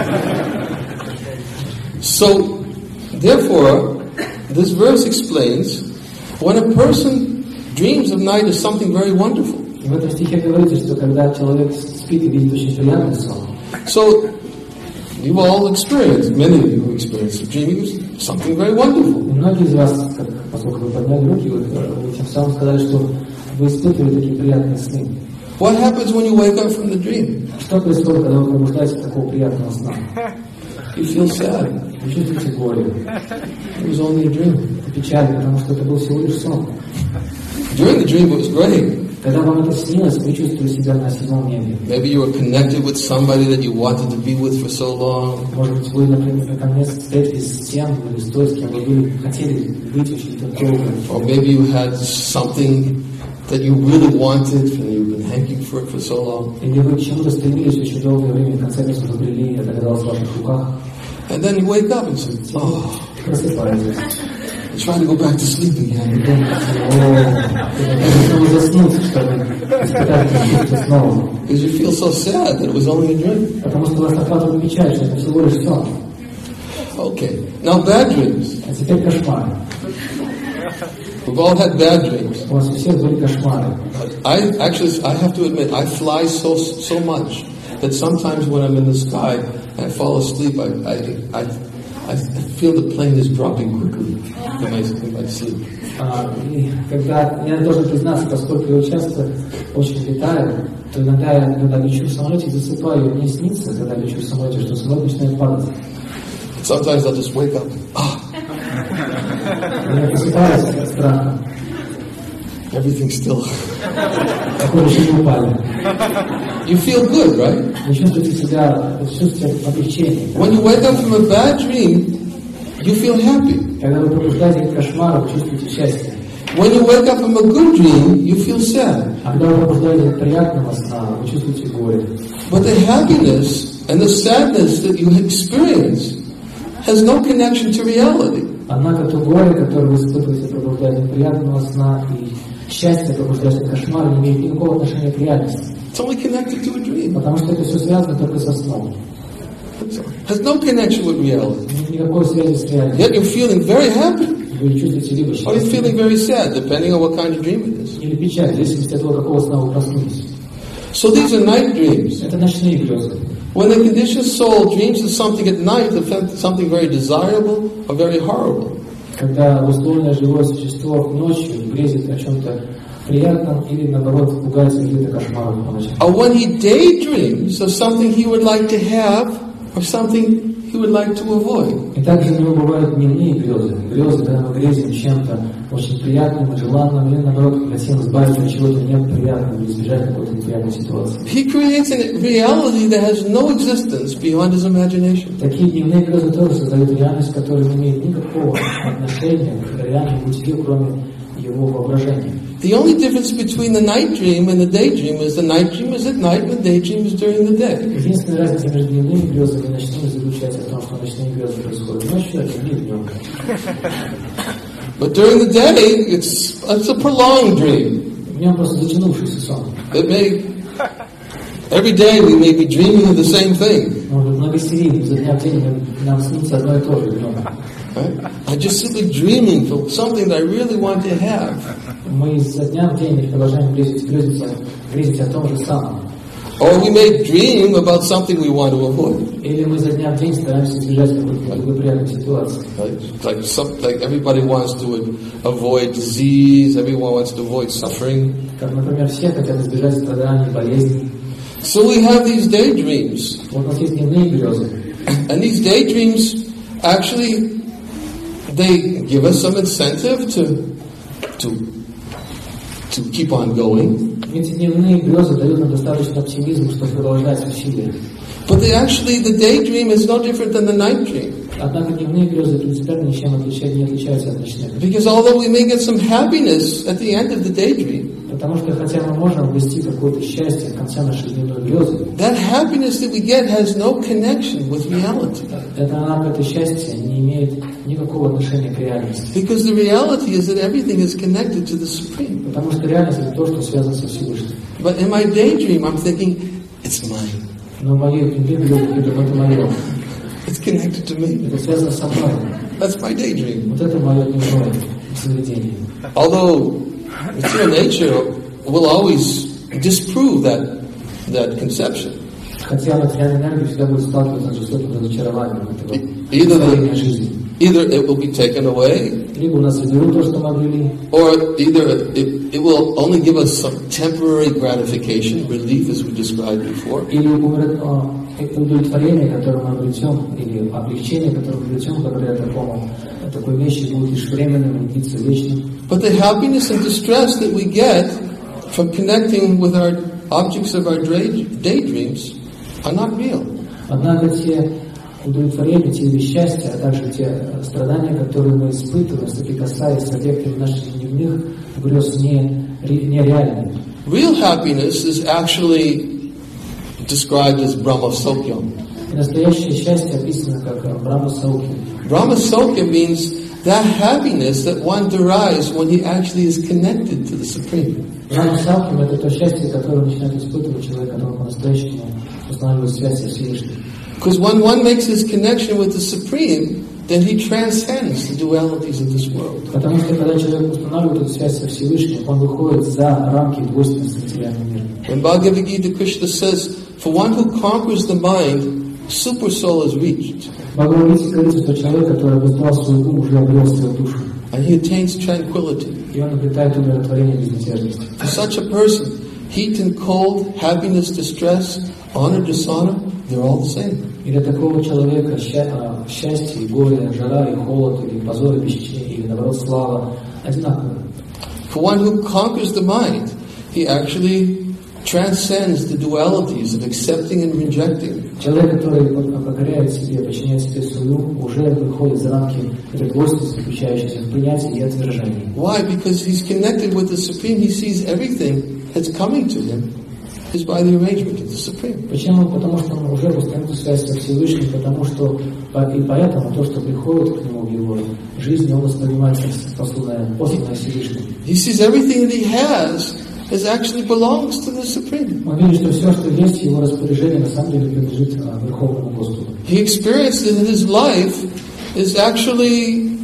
So, therefore, this verse explains when a person dreams of night of something very wonderful. И в этом стихе говорится, что когда человек спит и видит очень приятный сон. So, you've all experienced, many of you have experienced dreaming of something very wonderful. И многие из вас, как, поскольку вы подняли руки, вы, вы тем самым сказали, что вы испытывали такие приятные сны. What happens when you wake up from the dream? Что происходит, когда вы пробуждаетесь от такого приятного сна? You feel sad. Вы чувствуете горе. It was only a dream. Это печаль, потому что это был всего лишь сон. During the dream, it was great. Когда вам это снилось, вы чувствовали себя на седьмом небе. Maybe you were connected with somebody that you wanted to be with for so long. Может быть, вы, например, наконец встретились с тем или с той, с кем вы были, хотели быть очень долго. Or maybe you had something that you really wanted and you've been hanking for it for so long. Или вы к чему-то стремились очень долгое время, в конце концов обрели, это оказалось в ваших руках. And then you wake up and say, oh, Просыпаетесь. I'm trying to go back to sleep again. О, снова заснуть, чтобы испытать это чувство снова. Because you feel so sad that it was only a dream. Потому что вас охватывает печаль, что это всего лишь сон. Okay. Now bad dreams. А теперь кошмар. We've all had bad dreams. У вас у всех были кошмары. I actually, I have to admit, I fly so so much that sometimes when I'm in the sky and I fall asleep, I I I, I feel the plane is dropping quickly in my, in my sleep. А, и когда, я должен признаться, поскольку я часто очень летаю, то иногда я, когда лечу в самолете, засыпаю, и мне снится, когда лечу в самолете, что самолет начинает падать. Sometimes I'll just wake up. Ah. Я просыпаюсь от страха. Everything's still. Такое еще не упали. You feel good, right? Вы чувствуете себя, чувствуете облегчение. When you wake up from a bad dream, you feel happy. Когда вы пробуждаетесь от кошмара, вы чувствуете счастье. When you wake up from a good dream, you feel sad. А когда вы пробуждаетесь от приятного сна, вы чувствуете горе. But the happiness and the sadness that you experience has no connection to reality. Однако то горе, которое вы испытываете, пробуждаясь от приятного сна, и счастье, пробуждаясь от кошмара, не имеет никакого отношения к реальности. It's only connected to a dream. Потому что это все связано только со сном. Has no connection with reality. Никакой связи с реальностью. Yet you're feeling very happy, Вы чувствуете либо or you're счастье, feeling very sad, depending on what kind of dream it is. или печаль, в зависимости от того, какого сна вы проснулись. So these are night dreams. Это ночные грезы. When the conditioned soul dreams of something at night, of something very desirable or very horrible. Когда условное живое существо ночью грезит о чем-то приятном или, наоборот, пугается где-то кошмаров по ночам. Or when he daydreams of something he would like to have or something he would like to avoid. И также у него бывают дневные грезы. Грезы, когда мы грезим чем-то очень приятным и желанным, или, наоборот, хотим избавиться от чего-то неприятного или избежать какой-то неприятной ситуации. He creates a reality that has no existence beyond his imagination. Такие дневные грезы тоже создают реальность, которая не имеет никакого отношения к реальной бытие, кроме его воображения. The only difference between the night dream and the daydream is the night dream is at night and the daydream is during the day. Единственная разница между дневными грезами и ночными заключается в том, что ночные грезы происходят ночью, а дневные днем. But during the day, it's it's a prolonged dream. Днем просто затянувшийся сон. It may every day we may be dreaming of the same thing. Может быть, многосерийный, изо дня в день нам снится одно и то же днем. Right? I'm just simply dreaming for something that I really want to have. Мы изо дня в день продолжаем грезить, грезить, грезить о том же самом. Or we may dream about something we want to avoid. Или мы изо дня в день стараемся избежать какой-то благоприятной ситуации. Like, like, some, like everybody wants to avoid disease, everyone wants to avoid suffering. Как, например, все хотят избежать страданий, болезней. So we have these daydreams. Вот у нас есть дневные грезы. And these daydreams actually, they give us some incentive to, to, to keep on going. Эти дневные грезы дают нам достаточно оптимизма, чтобы продолжать усилия. But they actually, the daydream is no different than the night dream. Однако дневные грезы принципиально ничем отличаются, не отличаются от ночных. Because although we may get some happiness at the end of the daydream, Потому что хотя мы можем обрести какое-то счастье в конце нашей дневной грезы, that happiness that we get has no connection with reality. это нам это счастье не имеет никакого отношения к реальности. Because the reality is that everything is connected to the Supreme. Потому что реальность это то, что связано со Всевышним. But in my daydream, I'm thinking, it's mine. Но мои дневные грезы, это мое. It's connected to me. Это связано со мной. That's my daydream. Вот это мое дневное сновидение. Although material nature will always disprove that that conception. Хотя материальная энергия всегда будет сталкиваться с жестоким разочарованием этого Either, состояния жизни. either it will be taken away, Либо у нас заберут то, что мы обрели, or either it, it will only give us some temporary gratification, relief as we described before, или умрет, а, это удовлетворение, которое мы обретем, или облегчение, которое мы обретем благодаря такому, такой вещи будет лишь временным и длиться вечно. but the happiness and distress that we get from connecting with our objects of our day- daydreams are not real. Однако те удовлетворения, те виды счастья, а также те страдания, которые мы испытываем, соприкасаясь с объектами наших дневных грез, не, не реальны. Real happiness is actually described as Brahma Sokyam. И настоящее счастье описано как Брахма Саукхи. Brahma Sokyam means that happiness that one derives when he actually is connected to the Supreme. Брахма Саукхи — это то счастье, которое начинает испытывать человек, который по-настоящему устанавливает связь со Всевышним. Because when one makes his connection with the Supreme, then he transcends the dualities of this world. Потому что когда человек устанавливает эту связь со Всевышним, он выходит за рамки двойственности материального мира. In Bhagavad Gita, Krishna says, for one who conquers the mind, super soul is reached. В Бхагавад-гите говорится, что человек, который воздал свой ум, уже обрел свою душу. And he attains tranquility. И он обретает умиротворение безмятежности. For such a person, heat and cold, happiness, distress, honor, dishonor, they're all the same. И для такого человека счастье, и горе, жара, и холод, или позор, и бесчестие, или наоборот слава одинаковые. For one who conquers the mind, he actually transcends the dualities of accepting and rejecting. Человек, который покоряет себе, подчиняет себе свой ум, уже выходит за рамки этой двойственности, заключающейся в принятии и отвержении. Why? Because he's connected with the Supreme. He sees everything that's coming to him is by the arrangement of the Supreme. Почему? Потому что он уже установил связь со Всевышним, потому что и поэтому то, что приходит к нему в его жизни, он воспринимается посланное, посланное Всевышним. He sees everything that he has is actually belongs to the Supreme. Он видит, что все, что есть в его распоряжении, на самом деле принадлежит Верховному Господу. He experienced that his life is actually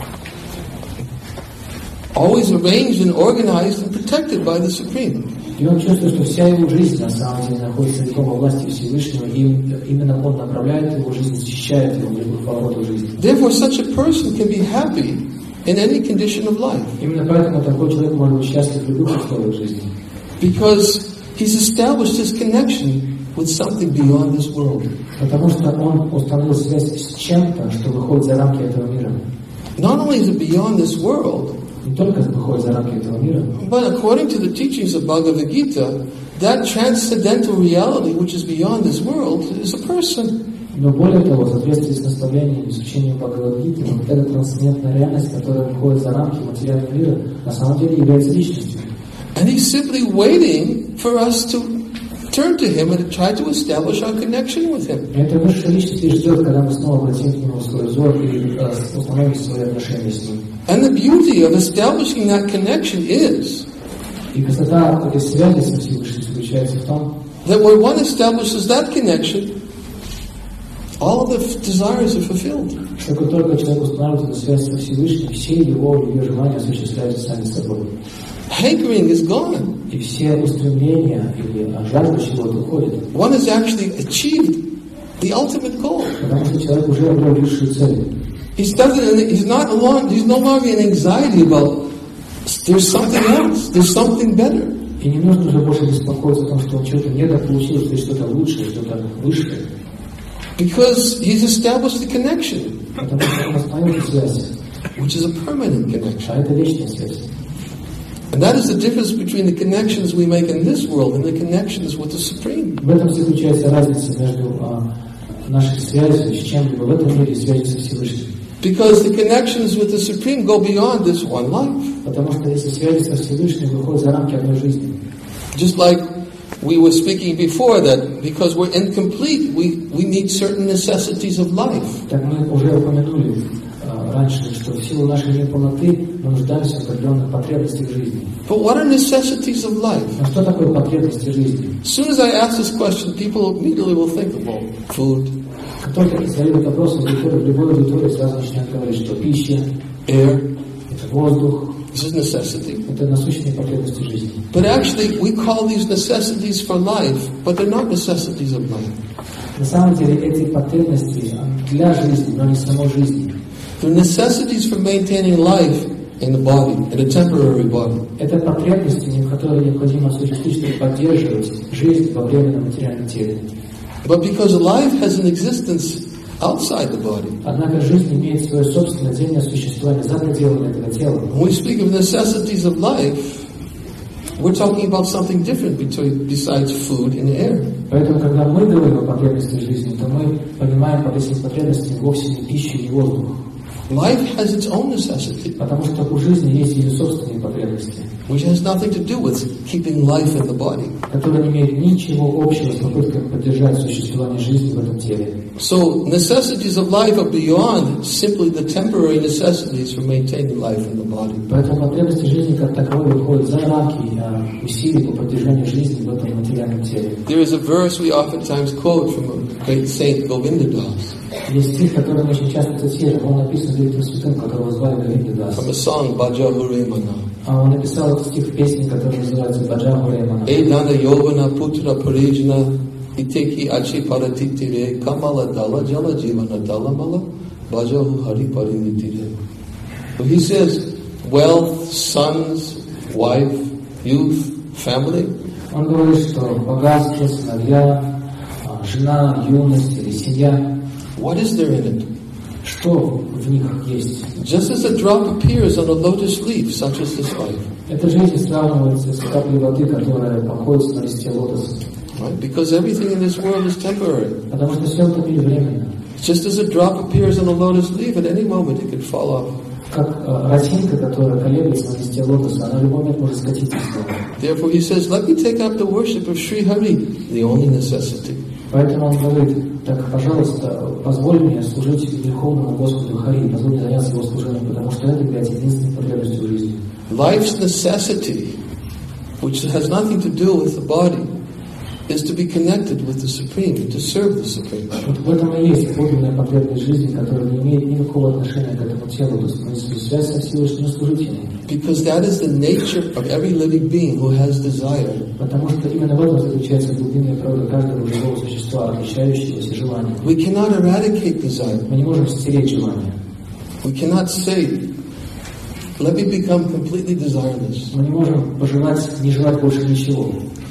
always arranged and organized and protected by the Supreme. И он чувствует, что вся его жизнь на самом деле находится целиком во власти Всевышнего, и именно он направляет его жизнь, защищает его в любых поворотах жизни. Therefore, such a person can be happy in any condition of life. Именно поэтому такой человек может быть счастлив в любых условиях жизни. Because he's established his connection with something beyond this world. Потому что он установил связь с чем-то, что выходит за рамки этого мира. Not only is it beyond this world, не только выходит за рамки этого мира, but according to the teachings of Bhagavad Gita, that transcendental reality which is beyond this world is a person. Но более того, в соответствии с наставлениями изучения Бхагавад-гиты, вот эта трансцендентная реальность, которая выходит за рамки материального мира, на самом деле является личностью. And he's simply waiting for us to turn to him and to try to establish our connection with him. Эта высшая личность лишь ждет, когда мы снова обратим к нему свой взор и установим свои отношения с ним. And the beauty of establishing that connection is и красота этой связи со Всевышним заключается в том, that when one establishes that connection, all of the desires are fulfilled. Что как только человек устанавливает эту связь со Всевышним, все его ее желания осуществляются сами собой. Hankering is gone. И все устремления или жажда чего-то уходят. One has actually achieved the ultimate goal. Потому что человек уже обрел высшую цель. He's doesn't. He's not alone. He's no longer in anxiety about. There's something else. There's something better. И не нужно уже больше беспокоиться о том, что он что-то недополучил, что есть что-то лучшее, что-то высшее. Because he's established the connection, потому что он установил связь, which is a permanent connection. А это вечная связь. And that is the difference between the connections we make in this world and the connections with the Supreme. В этом заключается разница между а, нашей связью с чем-либо в этом мире и связью со Всевышним. Because the connections with the Supreme go beyond this one life. Потому что если связи со Всевышним выходят за рамки одной жизни. Just like we were speaking before that, because we're incomplete, we, we need certain necessities of life. Так мы уже упомянули а, раньше, что в силу нашей неполноты мы нуждаемся в определенных потребностях жизни. But what are necessities of life? Но что такое потребности жизни? As soon as I ask this question, people immediately will think about food, как только задают вопрос, в любой аудитории сразу начинают говорить, что пища, air, это воздух, this is necessity. Это насущные потребности жизни. But actually, we call these necessities for life, but they're not necessities of life. На самом деле эти потребности для жизни, но не самой жизни. They're necessities for maintaining life in the body, in a temporary body. Это потребности, которые необходимо осуществить, чтобы поддерживать жизнь во временном материальном теле. But because life has an existence outside the body. Однако жизнь имеет свое собственное отдельное существование за пределами этого тела. When we speak of necessities of life, we're talking about something different between, besides food and air. Поэтому, когда мы говорим о потребностях жизни, то мы понимаем под этими потребностями вовсе не пищу и воздух. Life has its own necessity, Потому что у жизни есть ее собственные потребности, which has nothing to do with keeping life in the body. которые не имеют ничего общего с попыткой поддержать существование жизни в этом теле. So necessities of life are beyond simply the temporary necessities for maintaining life in the body. Поэтому потребности жизни как таковой выходят за рамки а, усилий по поддержанию жизни в этом материальном теле. There is a verse we oftentimes quote from a great saint, Govindadas, Есть стих, который мы очень часто цитируем. Он написан великим святым, которого звали Говиндадас. from a song, Bhaja Hure Mana. А он написал этот стих в песне, которая называется «Баджа Хуремана». Edana Yovana Putra Parijna Iteki Achi Paratitire Kamala Dala Jala Jivana Dalamala Bhaja Hari Parinitire. So he says, wealth, sons, wife, youth, family, Он говорит, что богатство, сыновья, а, жена, юность или семья, what is there in it? что в них есть? Just as a drop appears on a lotus leaf, such as this life. Эта жизнь сравнивается с каплей воды, которая находится на листе лотоса. Right? Because everything in this world is temporary. Потому что все в этом мире временно. Just as a drop appears on a lotus leaf, at any moment it could fall off. Как э, росинка, которая колеблется на листе лотоса, она в любой момент может скатиться с него. Therefore he says, let me take up the worship of Sri Hari, the only necessity. Поэтому он говорит, так, пожалуйста, позволь мне служить Верховному Господу Хари, позволь мне заняться его служением, потому что это является единственной потребностью жизни. Life's necessity, which has nothing to do with the body, is to be connected with the Supreme, to serve the Supreme. Вот в этом и есть подлинная потребность жизни, которая не имеет никакого отношения к этому телу, то есть мы связь со Всевышним служителем. Because that is the nature of every living being who has desire. Потому что именно в этом заключается глубинная природа каждого живого существа, отличающегося желанием. We cannot eradicate desire. Мы не можем стереть желание. We cannot say, let me become completely desireless. Мы не можем пожелать, не желать больше ничего.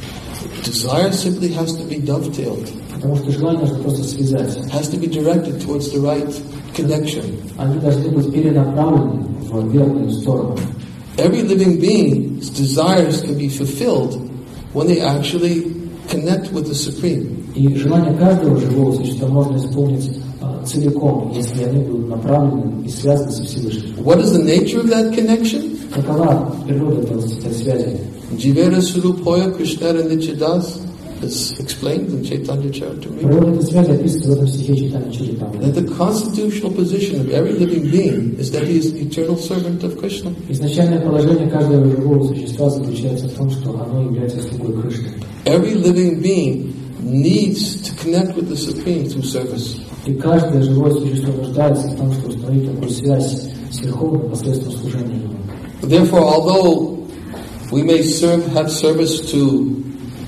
Desire simply has to be dovetailed, Потому что желание нужно просто связать. has to be directed towards the right connection. Они должны быть перенаправлены в верную сторону. Every living being's desires can be fulfilled when they actually connect with the Supreme. И желание каждого живого существа можно исполнить а, целиком, если они будут направлены и связаны со Всевышним. What is the nature of that connection? Какова природа этой, этой связи? Jivera Surupoya Krishna Nichidas is explained in Chaitanya Charitamrita. Природа этой связи описывается в этом стихе Чайтанья Чаритамриты. That the constitutional position of every living being is that he is the eternal servant of Krishna. Изначальное положение каждого живого существа заключается в том, что оно является слугой Кришны. Every living being needs to connect with the Supreme through service. И каждое живое существо нуждается в том, чтобы установить такую связь с Верховным посредством служения Ему. Therefore, although we may serve, have service to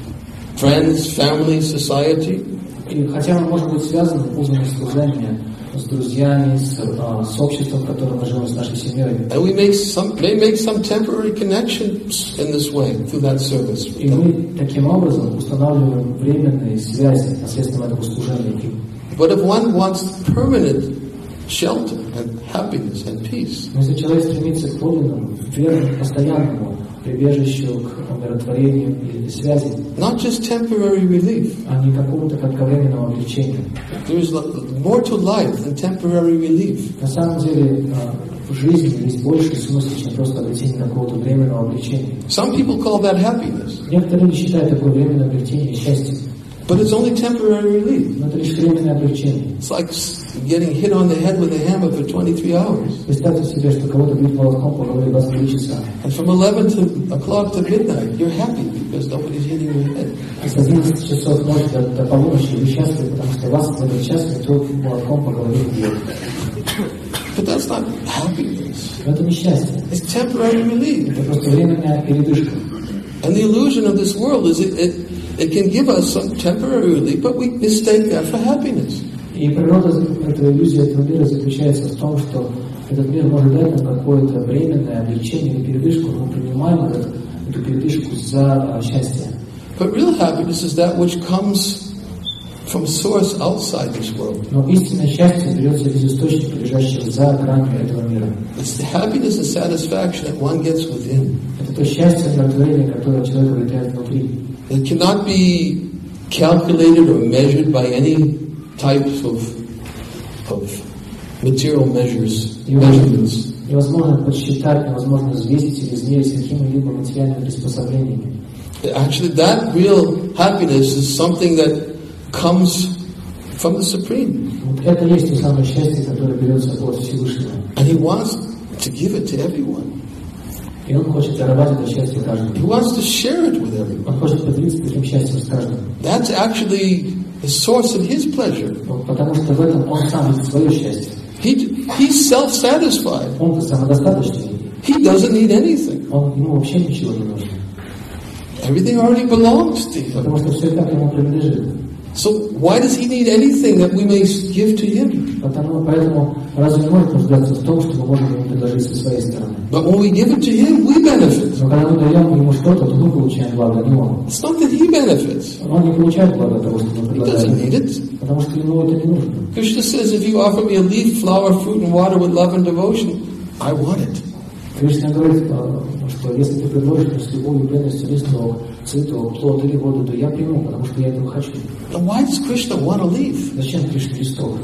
friends, family, society, И хотя мы можем быть связаны узами служения с друзьями, с, а, с обществом, в котором мы живем, с нашей семьей, and we make some, may make some temporary connections in this way through that service. и мы таким образом устанавливаем временные связи посредством этого служения. But if one wants permanent shelter and happiness and peace, Но если человек стремится к подлинному, верному, постоянному прибежищу, к умиротворению или связи, not just temporary relief, а не какому-то кратковременному облегчению. there is more to life than temporary relief. На самом деле а, в жизни есть больше смысла, чем просто обретение какого-то временного облегчения. Some people call that happiness, Некоторые люди считают такое временное облегчение счастьем, but it's only temporary relief. но это лишь временное облегчение. It's like getting hit on the head with a hammer for twenty-three hours. Представьте себе, что кого-то бьют молотком по голове двадцать три часа. And from eleven to o'clock to midnight, you're happy because nobody's hitting your head. И с одиннадцати часов ночи до, до полуночи вы счастливы, потому что вас в этот час никто молотком по голове не бьет. But that's not happiness. Но это не счастье. It's temporary relief. Это просто временная передышка. And the illusion of this world is it, it, it can give us some temporary relief, but we mistake that for happiness. И природа этой иллюзии этого мира заключается в том, что этот мир может дать нам какое-то временное облегчение или передышку, но мы принимаем этот, эту передышку за а, счастье. But real happiness is that which comes from source outside this world. Но истинное счастье берется из источника, лежащего за гранью этого мира. It's the happiness and satisfaction that one gets within. Это то счастье, удовлетворение, которое человек обретает внутри. It cannot be calculated or measured by any types of, of material measures, You- measurements. Невозможно подсчитать, невозможно взвесить или измерить какими-либо материальными приспособлениями. Actually, that real happiness is something that comes from the Supreme. Вот это есть то самое счастье, которое берется от Всевышнего. And He wants to give it to everyone. И Он хочет даровать это счастье каждому. He wants to share it with everyone. Он хочет поделиться таким счастьем с каждым. That's actually the source of His pleasure. Вот потому что в этом Он сам видит свое счастье. He, he's self-satisfied. Он самодостаточный. He doesn't need anything. Он, ему вообще ничего не нужно. Everything already belongs to Him. Потому что все и так ему принадлежит. So why does He need anything that we may give to Him? Потому, поэтому разве не может нуждаться в том, что мы можем ему предложить со своей стороны? But when we give it to Him, we benefit. Но когда мы даем ему что-то, то мы получаем благо, а не он. It's not that He benefits. Он не получает благо от того, что мы He doesn't предлагаем. need it. Потому что ему это не нужно. Krishna says, if you offer me a leaf, flower, fruit, and water with love and devotion, I want it. Кришна говорит, что если ты предложишь мне с любовью, преданностью, листву, цветок, плод или воду, то я приму, потому что я этого хочу. Now why does Krishna want a leaf? Зачем Кришне листок?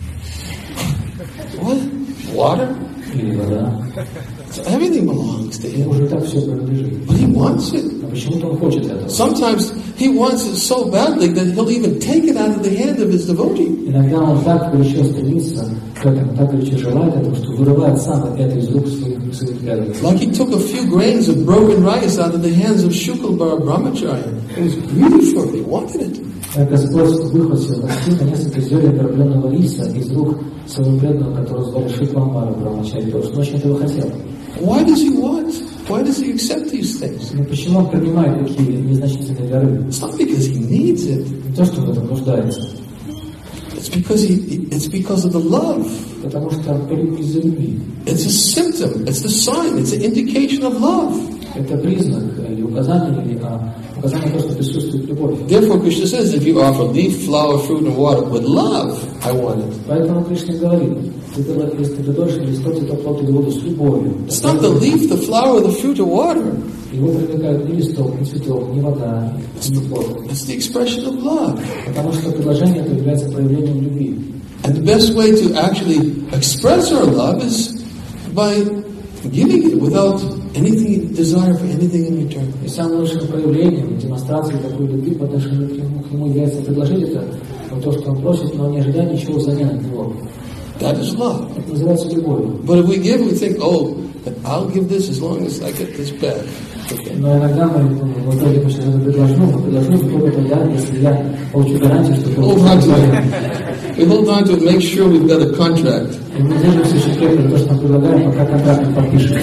What? Water? Или вода? So everything belongs to Ему Him. уже и так все принадлежит. But He wants it. А почему-то он хочет этого. Sometimes He wants it so badly that He'll even take it out of the hand of His devotee. Иногда он так горячо стремится к этому, так горячо желает этого, что вырывает сам это из рук своих, своих преданных. Like He took a few grains of broken rice out of the hands of Shukalbara Brahmacharya. It was beautiful. He wanted it. Господь выхватил на несколько зерен дробленого риса из рук своего преданного, которого звали Шикламбара Брахмачари, потому что он очень этого хотел. Why does He want? Why does He accept these things? Но почему он принимает такие незначительные дары? It's not because He needs it. Не то, что он в этом нуждается, It's because he, it's because of the love. потому что из-за любви. It's a symptom. It's the sign. It's an indication of love. Это признак или указание, или а, указание того, что присутствует любовь. Therefore, Krishna says, if you offer leaf, flower, fruit, and water with love, I want it. Поэтому Кришна говорит, ты, если ты предложишь листок, цветок, плод или воду с любовью. It's not the leaf, the flower, the fruit, or water. Его привлекают ни листок, ни цветок, ни вода, ни плод. It's the expression of love. Потому что предложение это является проявлением любви. And the best way to actually express our love is by giving it without anything desire for anything in return. И самым лучшим проявлением, демонстрацией такой любви по отношению к нему, к нему является предложить это, вот то, что он просит, но не ожидая ничего взамен от него. That is love. Это называется любовью. But if we give, we think, oh, I'll give this as long as I get this back. Okay. Но иногда мы, ну, мы вроде бы сейчас это предложу, мы предложу сколько-то да, если я получу гарантию, что Hold on to it. We hold on to it, make sure we've got a contract. И мы держимся очень крепко то, что мы предлагаем, пока контракт не подпишем.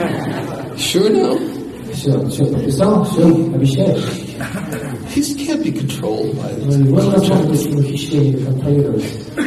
Sure now? Все, все подписал, все, обещаешь. He can't be controlled by Но this его невозможно contract. таким ухищрением контролировать.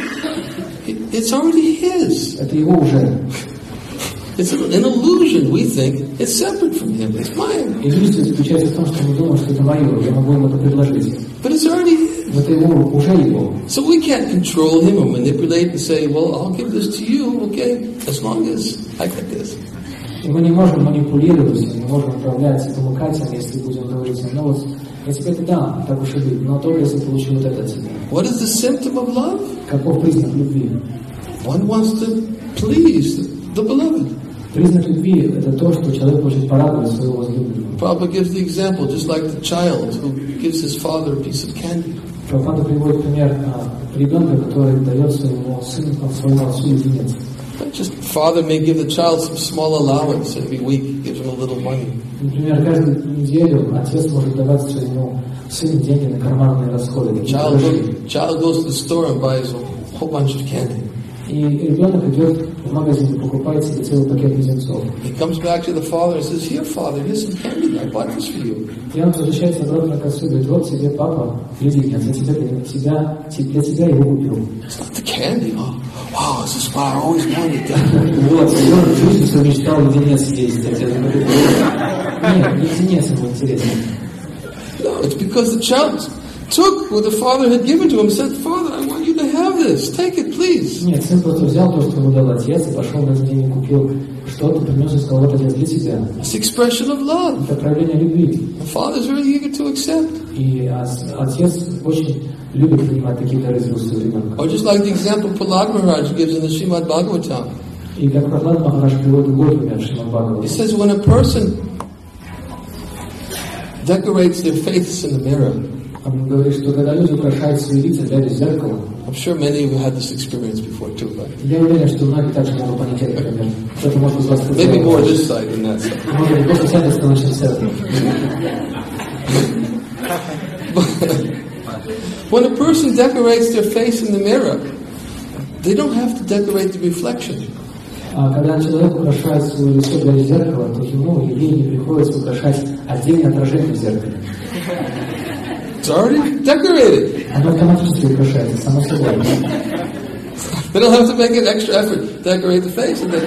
It- It's already his. Это его уже. It's an illusion. We think it's separate from him. It's mine. Иллюзия заключается в том, что мы думаем, что это мое, я могу ему это предложить. But it's already his. Но это его, уже его. So we can't control him or manipulate and say, well, I'll give this to you, okay, as long as I get this. И мы не можем манипулировать, мы не можем управлять и помыкать им, если будем говорить, ну вот, я тебе это дам, так уж и быть, но только если получу вот это от тебя. What is the symptom of love? Каков признак любви? One wants to please the beloved. Признак любви – это то, что человек хочет порадовать своего возлюбленного. Prabhupada gives the example, just like the child who gives his father a piece of candy. Прабхупада приводит пример а, ребенка, который дает своему сыну, своему отцу леденец. Just father may give the child some small allowance every week, gives him a little money. Например, каждую неделю отец может давать своему сыну деньги на карманные расходы. Child, go, child goes to the store and buys a whole bunch of candy. И ребенок идет в магазин и покупает себе целый пакет леденцов. He comes back to the father and says, here father, here's some candy, I bought this for you. И он возвращается обратно к отцу и говорит, вот тебе папа леденец, я тебе, для тебя, для тебя его купил. It's not the candy, oh, wow, this is what I always wanted. That. Вот, и он в жизни свою мечтал леденец есть. Нет, леденец ему интересен. No, it's because the child took what the father had given to him and said, Father, I want you to have this. Take it, please. Нет, сын просто взял то, что ему дал отец, и пошел на день и купил Что ты принес из кого-то для себя? It's the expression of love. Это проявление любви. The Father is very eager to accept. И отец очень любит принимать такие дары из рук ребенка. Or just like the example Prahlad Maharaj gives in the Srimad Bhagavatam. И как Прахлад Махарадж приводит другой пример в Шримад Бхагаватам. He says when a person decorates their face in the mirror. Он говорит, что когда люди украшают свои лица, глядя в зеркало. I'm sure many of you had this experience before too, but Я уверен, что многие также могут понять этот пример. Кто-то может из вас maybe more this side than that side. Может быть, просто сядет, что начнет сердце. When a person decorates their face in the mirror, they don't have to decorate the reflection. А когда человек украшает свое лицо для зеркала, то ему или ей не приходится украшать отдельное отражение в зеркале. It's already decorated. Оно автоматически украшается, само собой. They don't have to make an extra effort to decorate the face. And then...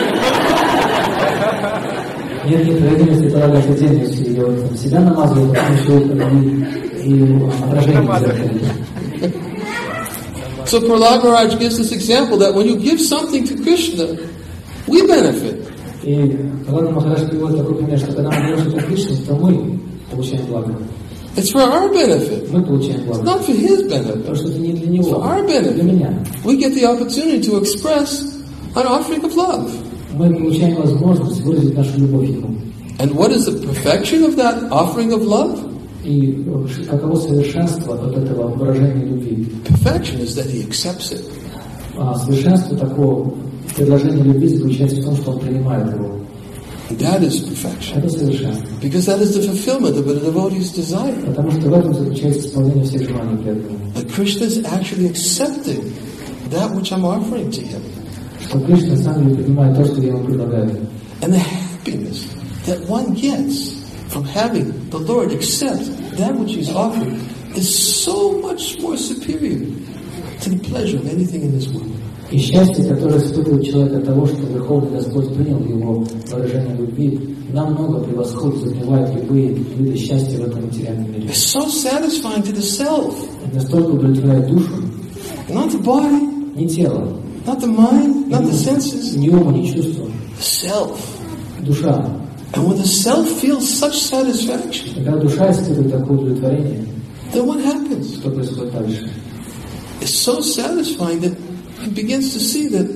Нет необходимости прилагать отдельные усилия. Вот себя намазывают, потом еще и, и отражение в зеркале. So Prahlad Maharaj gives this example that when you give something to Krishna, we benefit. И Прахлад Махарадж приводит такой пример, что когда мы делаем что-то Кришне, то мы получаем благо. It's for our benefit. Мы получаем благо. It's not for his benefit. Потому что это не для It's него, for our для benefit. меня. We get the opportunity to express an offering of love. Мы получаем возможность выразить нашу любовь Ему. And what is the perfection of that offering of love? И каково совершенство от этого выражения любви? Perfection is that he accepts it. А совершенство такого предложения любви заключается в том, что он принимает его. That is perfection. Это совершенство. Because that is the fulfillment of a devotee's desire. Потому что в этом заключается исполнение всех желаний преданного. That Krishna is actually accepting that which I'm offering to him. Что Кришна сам не принимает то, что я ему предлагаю. And the happiness that one gets from having the Lord accept that which he's offering is so much more superior to the pleasure of anything in this world. И счастье, которое испытывает человек от того, что Верховный Господь принял его выражение любви, намного превосходит, затмевает любые виды счастья в этом материальном мире. It's so satisfying to the self. Это настолько удовлетворяет душу, Not the body, не тело, not the mind, not the senses. ни ума, ни чувства, The self. душа. And when the self feels such satisfaction, И когда душа испытывает такое удовлетворение, then what happens? что происходит дальше? It's so satisfying that he begins to see that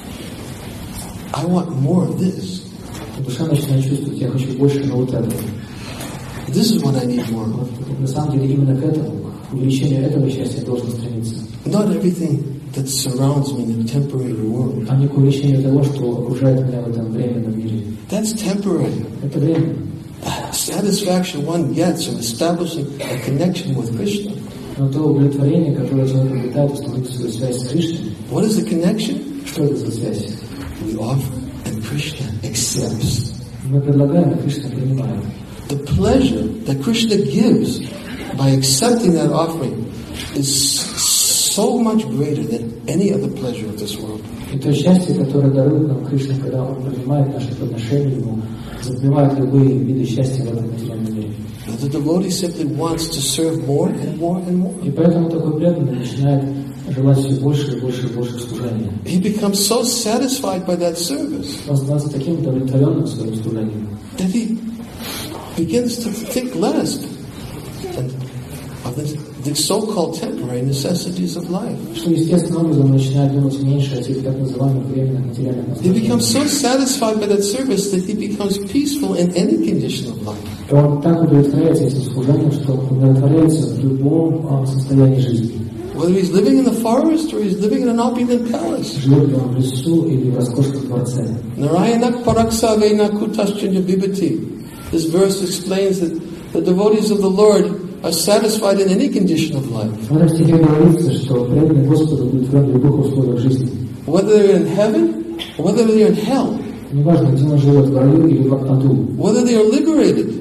I want more of this. Душа начинает чувствовать, я хочу больше, но вот этого. This is what I need more of. Вот, на самом деле именно к этому, к увеличению этого счастья должен стремиться. Not everything that surrounds me in a temporary world. А не к увеличению того, что окружает меня в этом временном мире. That's temporary. Это время. Satisfaction one gets from establishing a connection with Krishna. Но то удовлетворение, которое человек обретает, установить свою связь с Кришной, What is the connection? что это за связь? We offer and Krishna accepts. Мы предлагаем, и Кришна принимает. The pleasure that Krishna gives by accepting that offering is so much greater than any other pleasure of this world. И то счастье, которое дарует нам Кришна, когда Он принимает наши подношения Ему, затмевает любые виды счастья в этом материальном мире. The devotee simply wants to serve more and more and more. И поэтому такой преданный начинает желать все больше и больше и больше служения. He becomes so satisfied by that service Он становится таким удовлетворенным в своем служении, that he begins to think less and of the, the so-called temporary necessities of life. что естественным образом начинает думать меньше о тех так называемых временных материальных He becomes наслаждениях. so satisfied by that service that he becomes peaceful in any condition of life. И он так удовлетворяется этим служением, что удовлетворяется в любом а, состоянии жизни. Whether he's living in the forest or he's living in an opulent palace. Живет ли он в лесу или в роскошном дворце. Narayanak paraksavena kutaschanya vibhati. This verse explains that the devotees of the Lord are satisfied in any condition of life. В этом стихе говорится, что преданный Господу удовлетворен в любых условиях жизни. Whether they're in heaven or whether they're in hell. Неважно, где он живет, в раю или в аду, Whether they are liberated.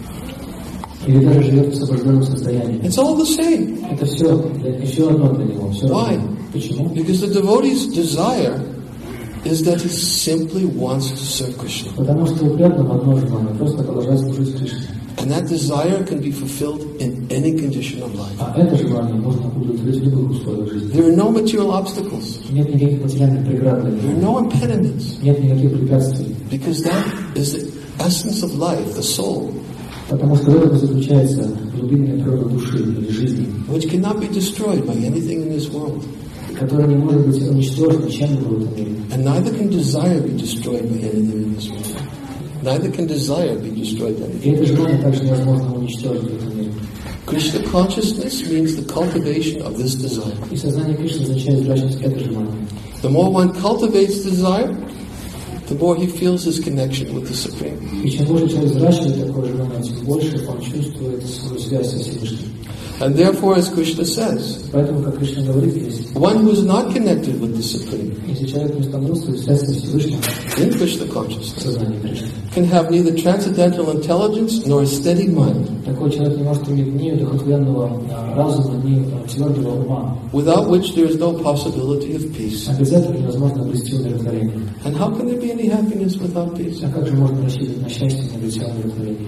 или даже живет в освобожденном состоянии. It's all the same. Это все еще одно для него. Все Why? равно. Почему? Because the devotee's desire is that he simply wants to serve Krishna. Потому что у преданного одно желание, просто продолжать служить Кришне. And that desire can be fulfilled in any condition of life. А это желание можно удовлетворить в любых условиях жизни. There are no material obstacles. Нет никаких материальных преград для There are него. no impediments. Нет никаких препятствий. Because that is the essence of life, the soul, Потому что в этом заключается глубинная природа души или жизни, which cannot be destroyed by anything in this world. которая не может быть уничтожена чем-либо в этом мире. And neither can desire be destroyed by anything in this world. Neither can desire be destroyed by И anything. это желание также невозможно уничтожить в этом мире. Krishna consciousness means the cultivation of this desire. И сознание Кришны означает извращенность это желание. The more one cultivates desire, the more he feels his connection with the Supreme. И чем больше человек взращивает такое желание, тем больше он чувствует свою связь со Всевышним. And therefore, as Krishna says, Поэтому, как Кришна говорит здесь, one who is not connected with the Supreme если человек не установил свою связь со Всевышним, in Krishna consciousness сознание Кришны, can have neither transcendental intelligence nor a steady mind, такой человек не может иметь ни удохотворенного а, разума, ни а, твердого ума. without which there is no possibility of peace. А без этого невозможно обрести умиротворение. And how can there be any happiness without peace? А как же можно рассчитывать на счастье, не обретя умиротворение?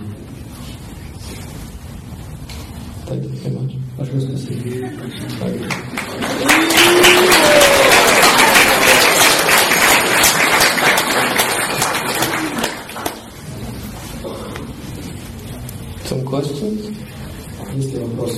Thank you very much. Большое спасибо. Some questions? Есть ли вопросы?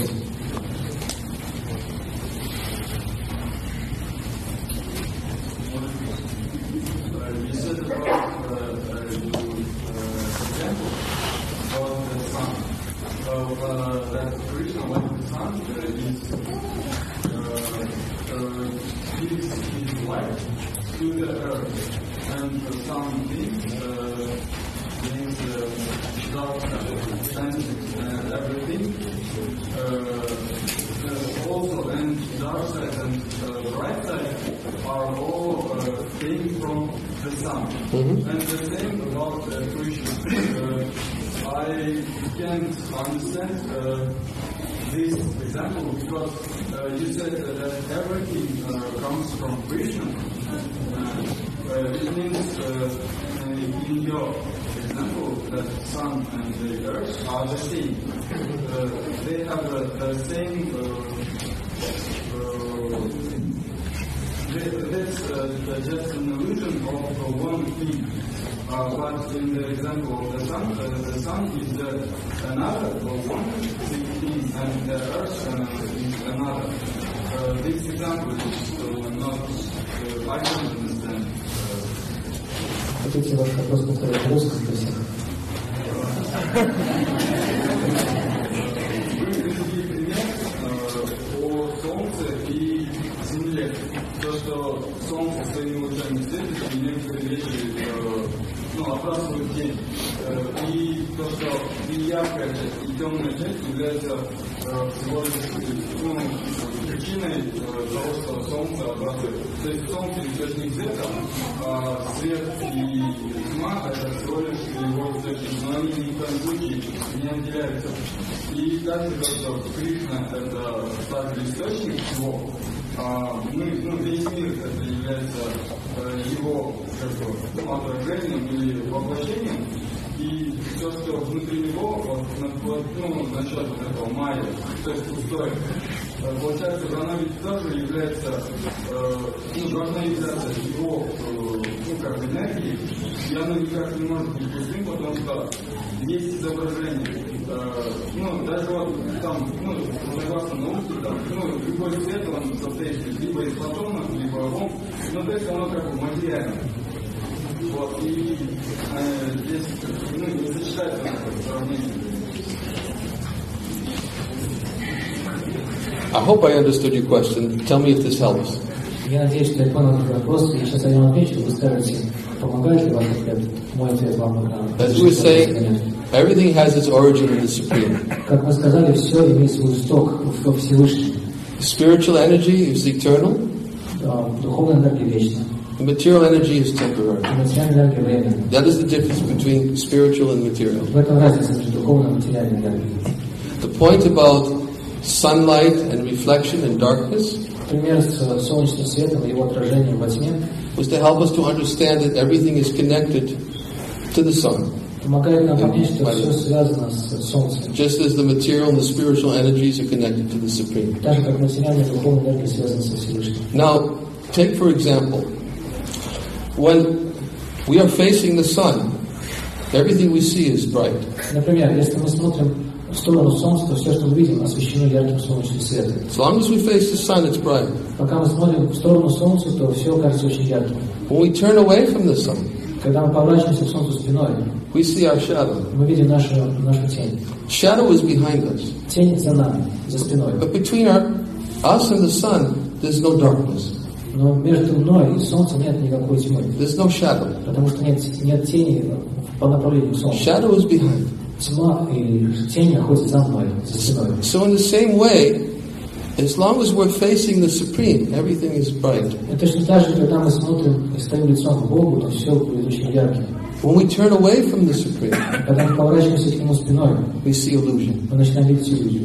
You said about uh, uh, example about the sun. So uh, that Krishna, like the sun, uh, is uh, uh, gives his light to the earth, and the sun means uh, means uh, dark and and everything. Uh, uh, also, and dark side and uh, bright side are all uh, came from the sun. Mhm. And the same about uh, Krishna. Uh, I can't understand uh, this example because uh, you said that everything uh, comes from Krishna. Uh, uh, it means uh, in your example that sun and the earth are the same. Uh, they have the, the same uh, uh, that's uh, just an illusion of uh, one thing. Uh, but in the example of the sun, uh, the sun is the, another of one thing, and the earth uh, is another. Uh, this example is uh, not, uh, I don't understand. Хотите ваш вопрос повторить на русском, спасибо? О Солнце и Земле. То, что Солнце своими лучами светит, и некоторые вещи э, ну, отбрасывают тень. Э, и то, что и яркая часть, и темная часть является э, всего лишь ну, причиной э, того, что Солнце отбрасывает. То есть Солнце источник света, а свет и тьма это всего лишь его источник, но они ни в коем случае не отделяются. И каждый, что Кришна это также источник всего, а мы, ну, весь мир это является э, его как бы, ну, отражением или воплощением, и все, что внутри него, вот, вот, ну, насчет этого майя, то есть пустое, э, получается, оно ведь тоже является, э, ну, должно являться его, э, ну, как энергией, и оно никак не может быть пустым, потому что есть изображение. Э, ну, даже вот там, ну, согласно науке, там, ну, любой цвет, он состоит либо из фотонов, либо волн, но то есть оно как бы материально. Вот, и э, здесь, ну, не сочетается это сравнение. I hope I understood your question. Tell me if this helps. Я надеюсь, что я понял этот вопрос, и сейчас я вам отвечу, вы скажете, помогает ли ваш ответ, мой ответ вам на As we say, everything has its origin in the Supreme. Как мы сказали, все имеет свой исток во Всевышнем. Spiritual energy is eternal. Духовная энергия вечна. Material energy is temporary. Материальная энергия временна. That is the difference between spiritual and material. В этом разница между духовной и материальной энергией. The point about sunlight and reflection and darkness Пример с солнечным светом и его отражением во тьме was to help us to understand that everything is connected to the sun. помогает нам понять, что все связано с Солнцем. Just as the material and the spiritual energies are connected to the Supreme. Так же, как материальная и духовная энергия связаны со Всевышним. Now, take for example, when we are facing the sun, everything we see is bright. Например, если мы смотрим в сторону Солнца, то все, что мы видим, освещено ярким солнечным светом. As long as we face the sun, it's bright. Пока мы смотрим в сторону Солнца, то все кажется очень ярким. When we turn away from the sun, Когда мы поворачиваемся к Солнцу спиной, we see our shadow. мы видим нашу, нашу тень. Shadow is behind us. Тень за нами, за спиной. But between our, us and the sun, there's no darkness. Но между мной и Солнцем нет никакой тьмы. There's no shadow. Потому что нет, нет тени по направлению к Солнцу. Shadow is behind. Тьма и тень находятся за мной, за спиной. So in the same way, as long as we're facing the Supreme, everything is bright. И точно так же, когда мы смотрим и стоим лицом к Богу, то все будет очень ярким. When we turn away from the Supreme, Когда мы поворачиваемся к Нему спиной, we see illusion. мы начинаем видеть иллюзию.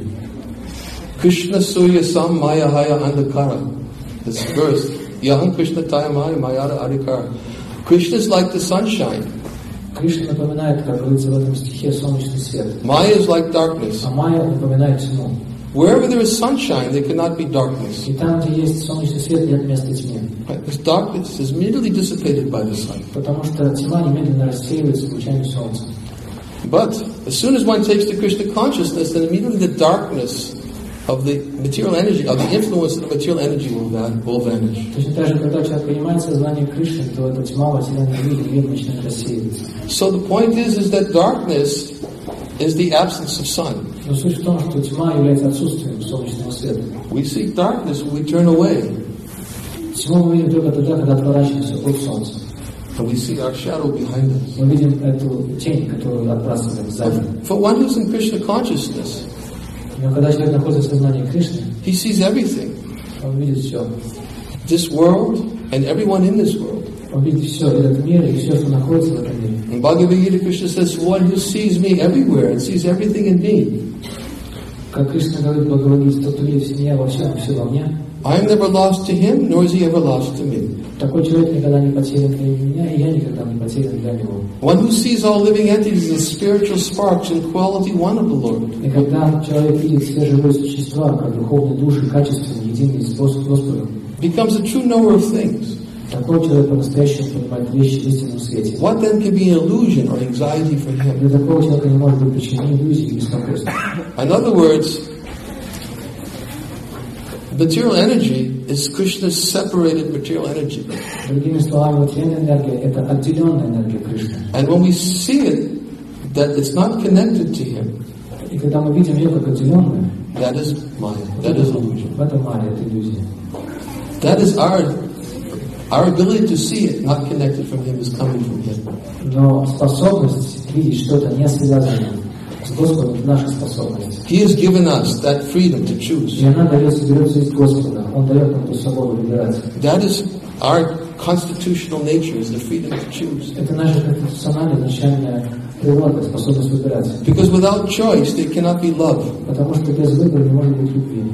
Krishna Surya Sam Maya Haya Andakara. This verse. Yaham Krishna Taya Maya Mayara Adhikara. Krishna is like the sunshine. Кришна напоминает, как говорится в этом стихе, солнечный свет. Maya is like darkness. А Майя напоминает тьму. Wherever there is sunshine, there cannot be darkness. И там, где есть солнечный свет, нет места тьме. Right? This darkness is immediately dissipated by the sun. Потому что тьма немедленно рассеивается лучами солнца. But as soon as one takes the Krishna consciousness, then immediately the darkness of the material energy, of the influence of the material energy will, van, will vanish. Точно так же, когда человек понимает сознание Кришны, то эта тьма материальной мире немедленно начинает рассеиваться. So the point is, is that darkness is the absence of sun. Но суть в том, что тьма является отсутствием солнечного света. We see darkness when we turn away, Тьму мы видим только тогда, когда отворачиваемся от солнца. and we see our shadow behind us. Мы видим эту тень, которую отбрасываем сзади. For one who's in Krishna consciousness, Но когда человек находится в сознании Кришны, he sees everything. он видит все. This world and everyone in this world. Он видит все, этот мир и все, что находится в этом мире. In Bhagavad Gita, Krishna says, one who sees me everywhere and sees everything in me. Как Кришна говорит в Бхагавад-гите, тот, кто видит меня во всем, все во мне, I am never lost to him, nor is he ever lost to me. такой человек никогда не потерян для меня, и я никогда не потерян для него. One who sees all living entities as spiritual sparks in quality one of the Lord. И когда человек видит все живые существа, как духовные души, качественные, единые с Господом, Becomes a true knower of things. такой человек по-настоящему понимает вещи в истинном свете. What then can be an illusion or anxiety for him? Для такого человека не может быть причиной иллюзии и беспокойства. In other words, material energy is Krishna's separated material energy. Другими словами, материальная энергия – это отделенная энергия Кришны. And when we see it, that it's not connected to him, И когда мы видим ее как отделенную, that is Maya, that is illusion. в этом Майя, это иллюзия. That is our, our ability to see it, not connected from him, is coming from him. Но способность видеть что-то не связанное с Господом – это наша способность. He has given us that freedom to choose. И она дается, берется из Господа. Он дает нам эту свободу выбирать. That is our constitutional nature, is the freedom to choose. Это наша конституциональная, изначальная природа, способность выбирать. Because without choice, there cannot be love. Потому что без выбора не может быть любви.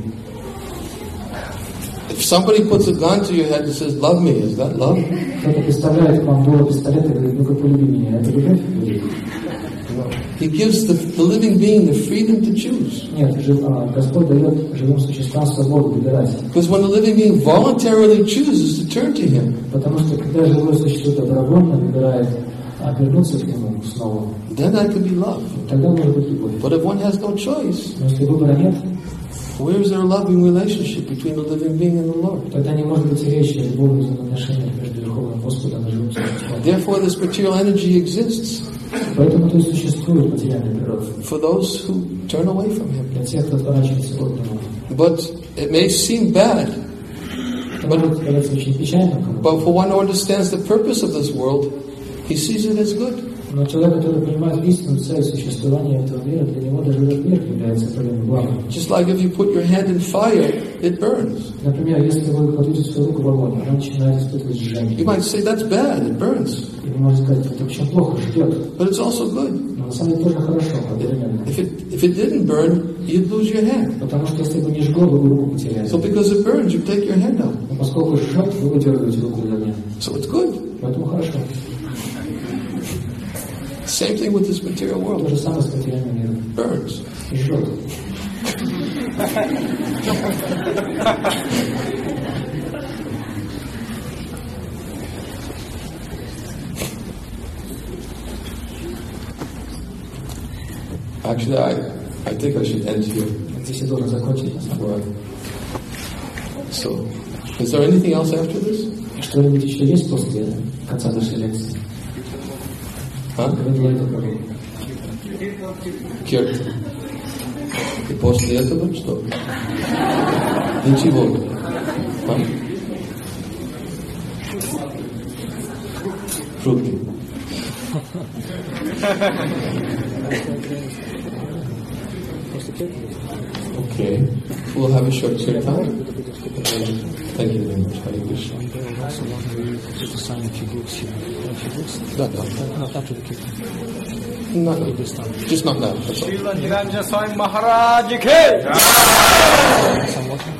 If somebody puts a gun to your head and says, love me, is that love? Кто-то представляет к вам дуло пистолета и говорит, ну-ка полюби меня. Это любовь? No. He gives the, the living being the freedom to choose. Нет, жив, а, Господь дает живым существам свободу выбирать. Because when the living being voluntarily chooses to turn to Him, Потому что когда живое существо добровольно выбирает обернуться к Нему снова, then that could be love. тогда может быть любовь. But if one has no choice, Но если выбора нет, where is there a loving relationship between the living being and the Lord? тогда не может быть речи о любовных взаимоотношениях между Верховным Господом и живым существом. Therefore, this material energy exists Поэтому то и существует материальная природа for those who turn away from Him. для тех, кто отворачивается от Него. But it may seem bad, Это может казаться очень печально кому-то. but for one who understands the purpose of this world, he sees it as good. Но человек, который понимает истинную цель существования этого мира, для него даже этот мир является определенным благом. Just like if you put your hand in fire, it burns. Например, если вы кладете свою руку в огонь, она начинает испытывать жжение. You might say that's bad, it burns. И вы можете сказать, это очень плохо, ждет. But it's also good. Но на самом деле тоже хорошо, одновременно. If it, if it didn't burn, you'd lose your hand. Потому что если бы не жгло, вы бы руку потеряли. So because it burns, you take your hand out. Но поскольку жжет, вы выдергиваете руку из огня. So it's good. Поэтому хорошо. Same thing with this material То world. же самое с материальным миром. Burns. И жжет. Actually, I, I think I should end here. Здесь я должен закончить. Right. So, is there anything else after this? Что-нибудь еще есть после конца нашей лекции? Huh? Вы говорите про Киртан. И после этого что? Ничего. А? Фрукты. Okay. We'll have a short kirtan. Thank you very much. Hare Krishna. Да, да. No, no. Just not now. That's all. Shri Niranjan Swami Maharaj ki!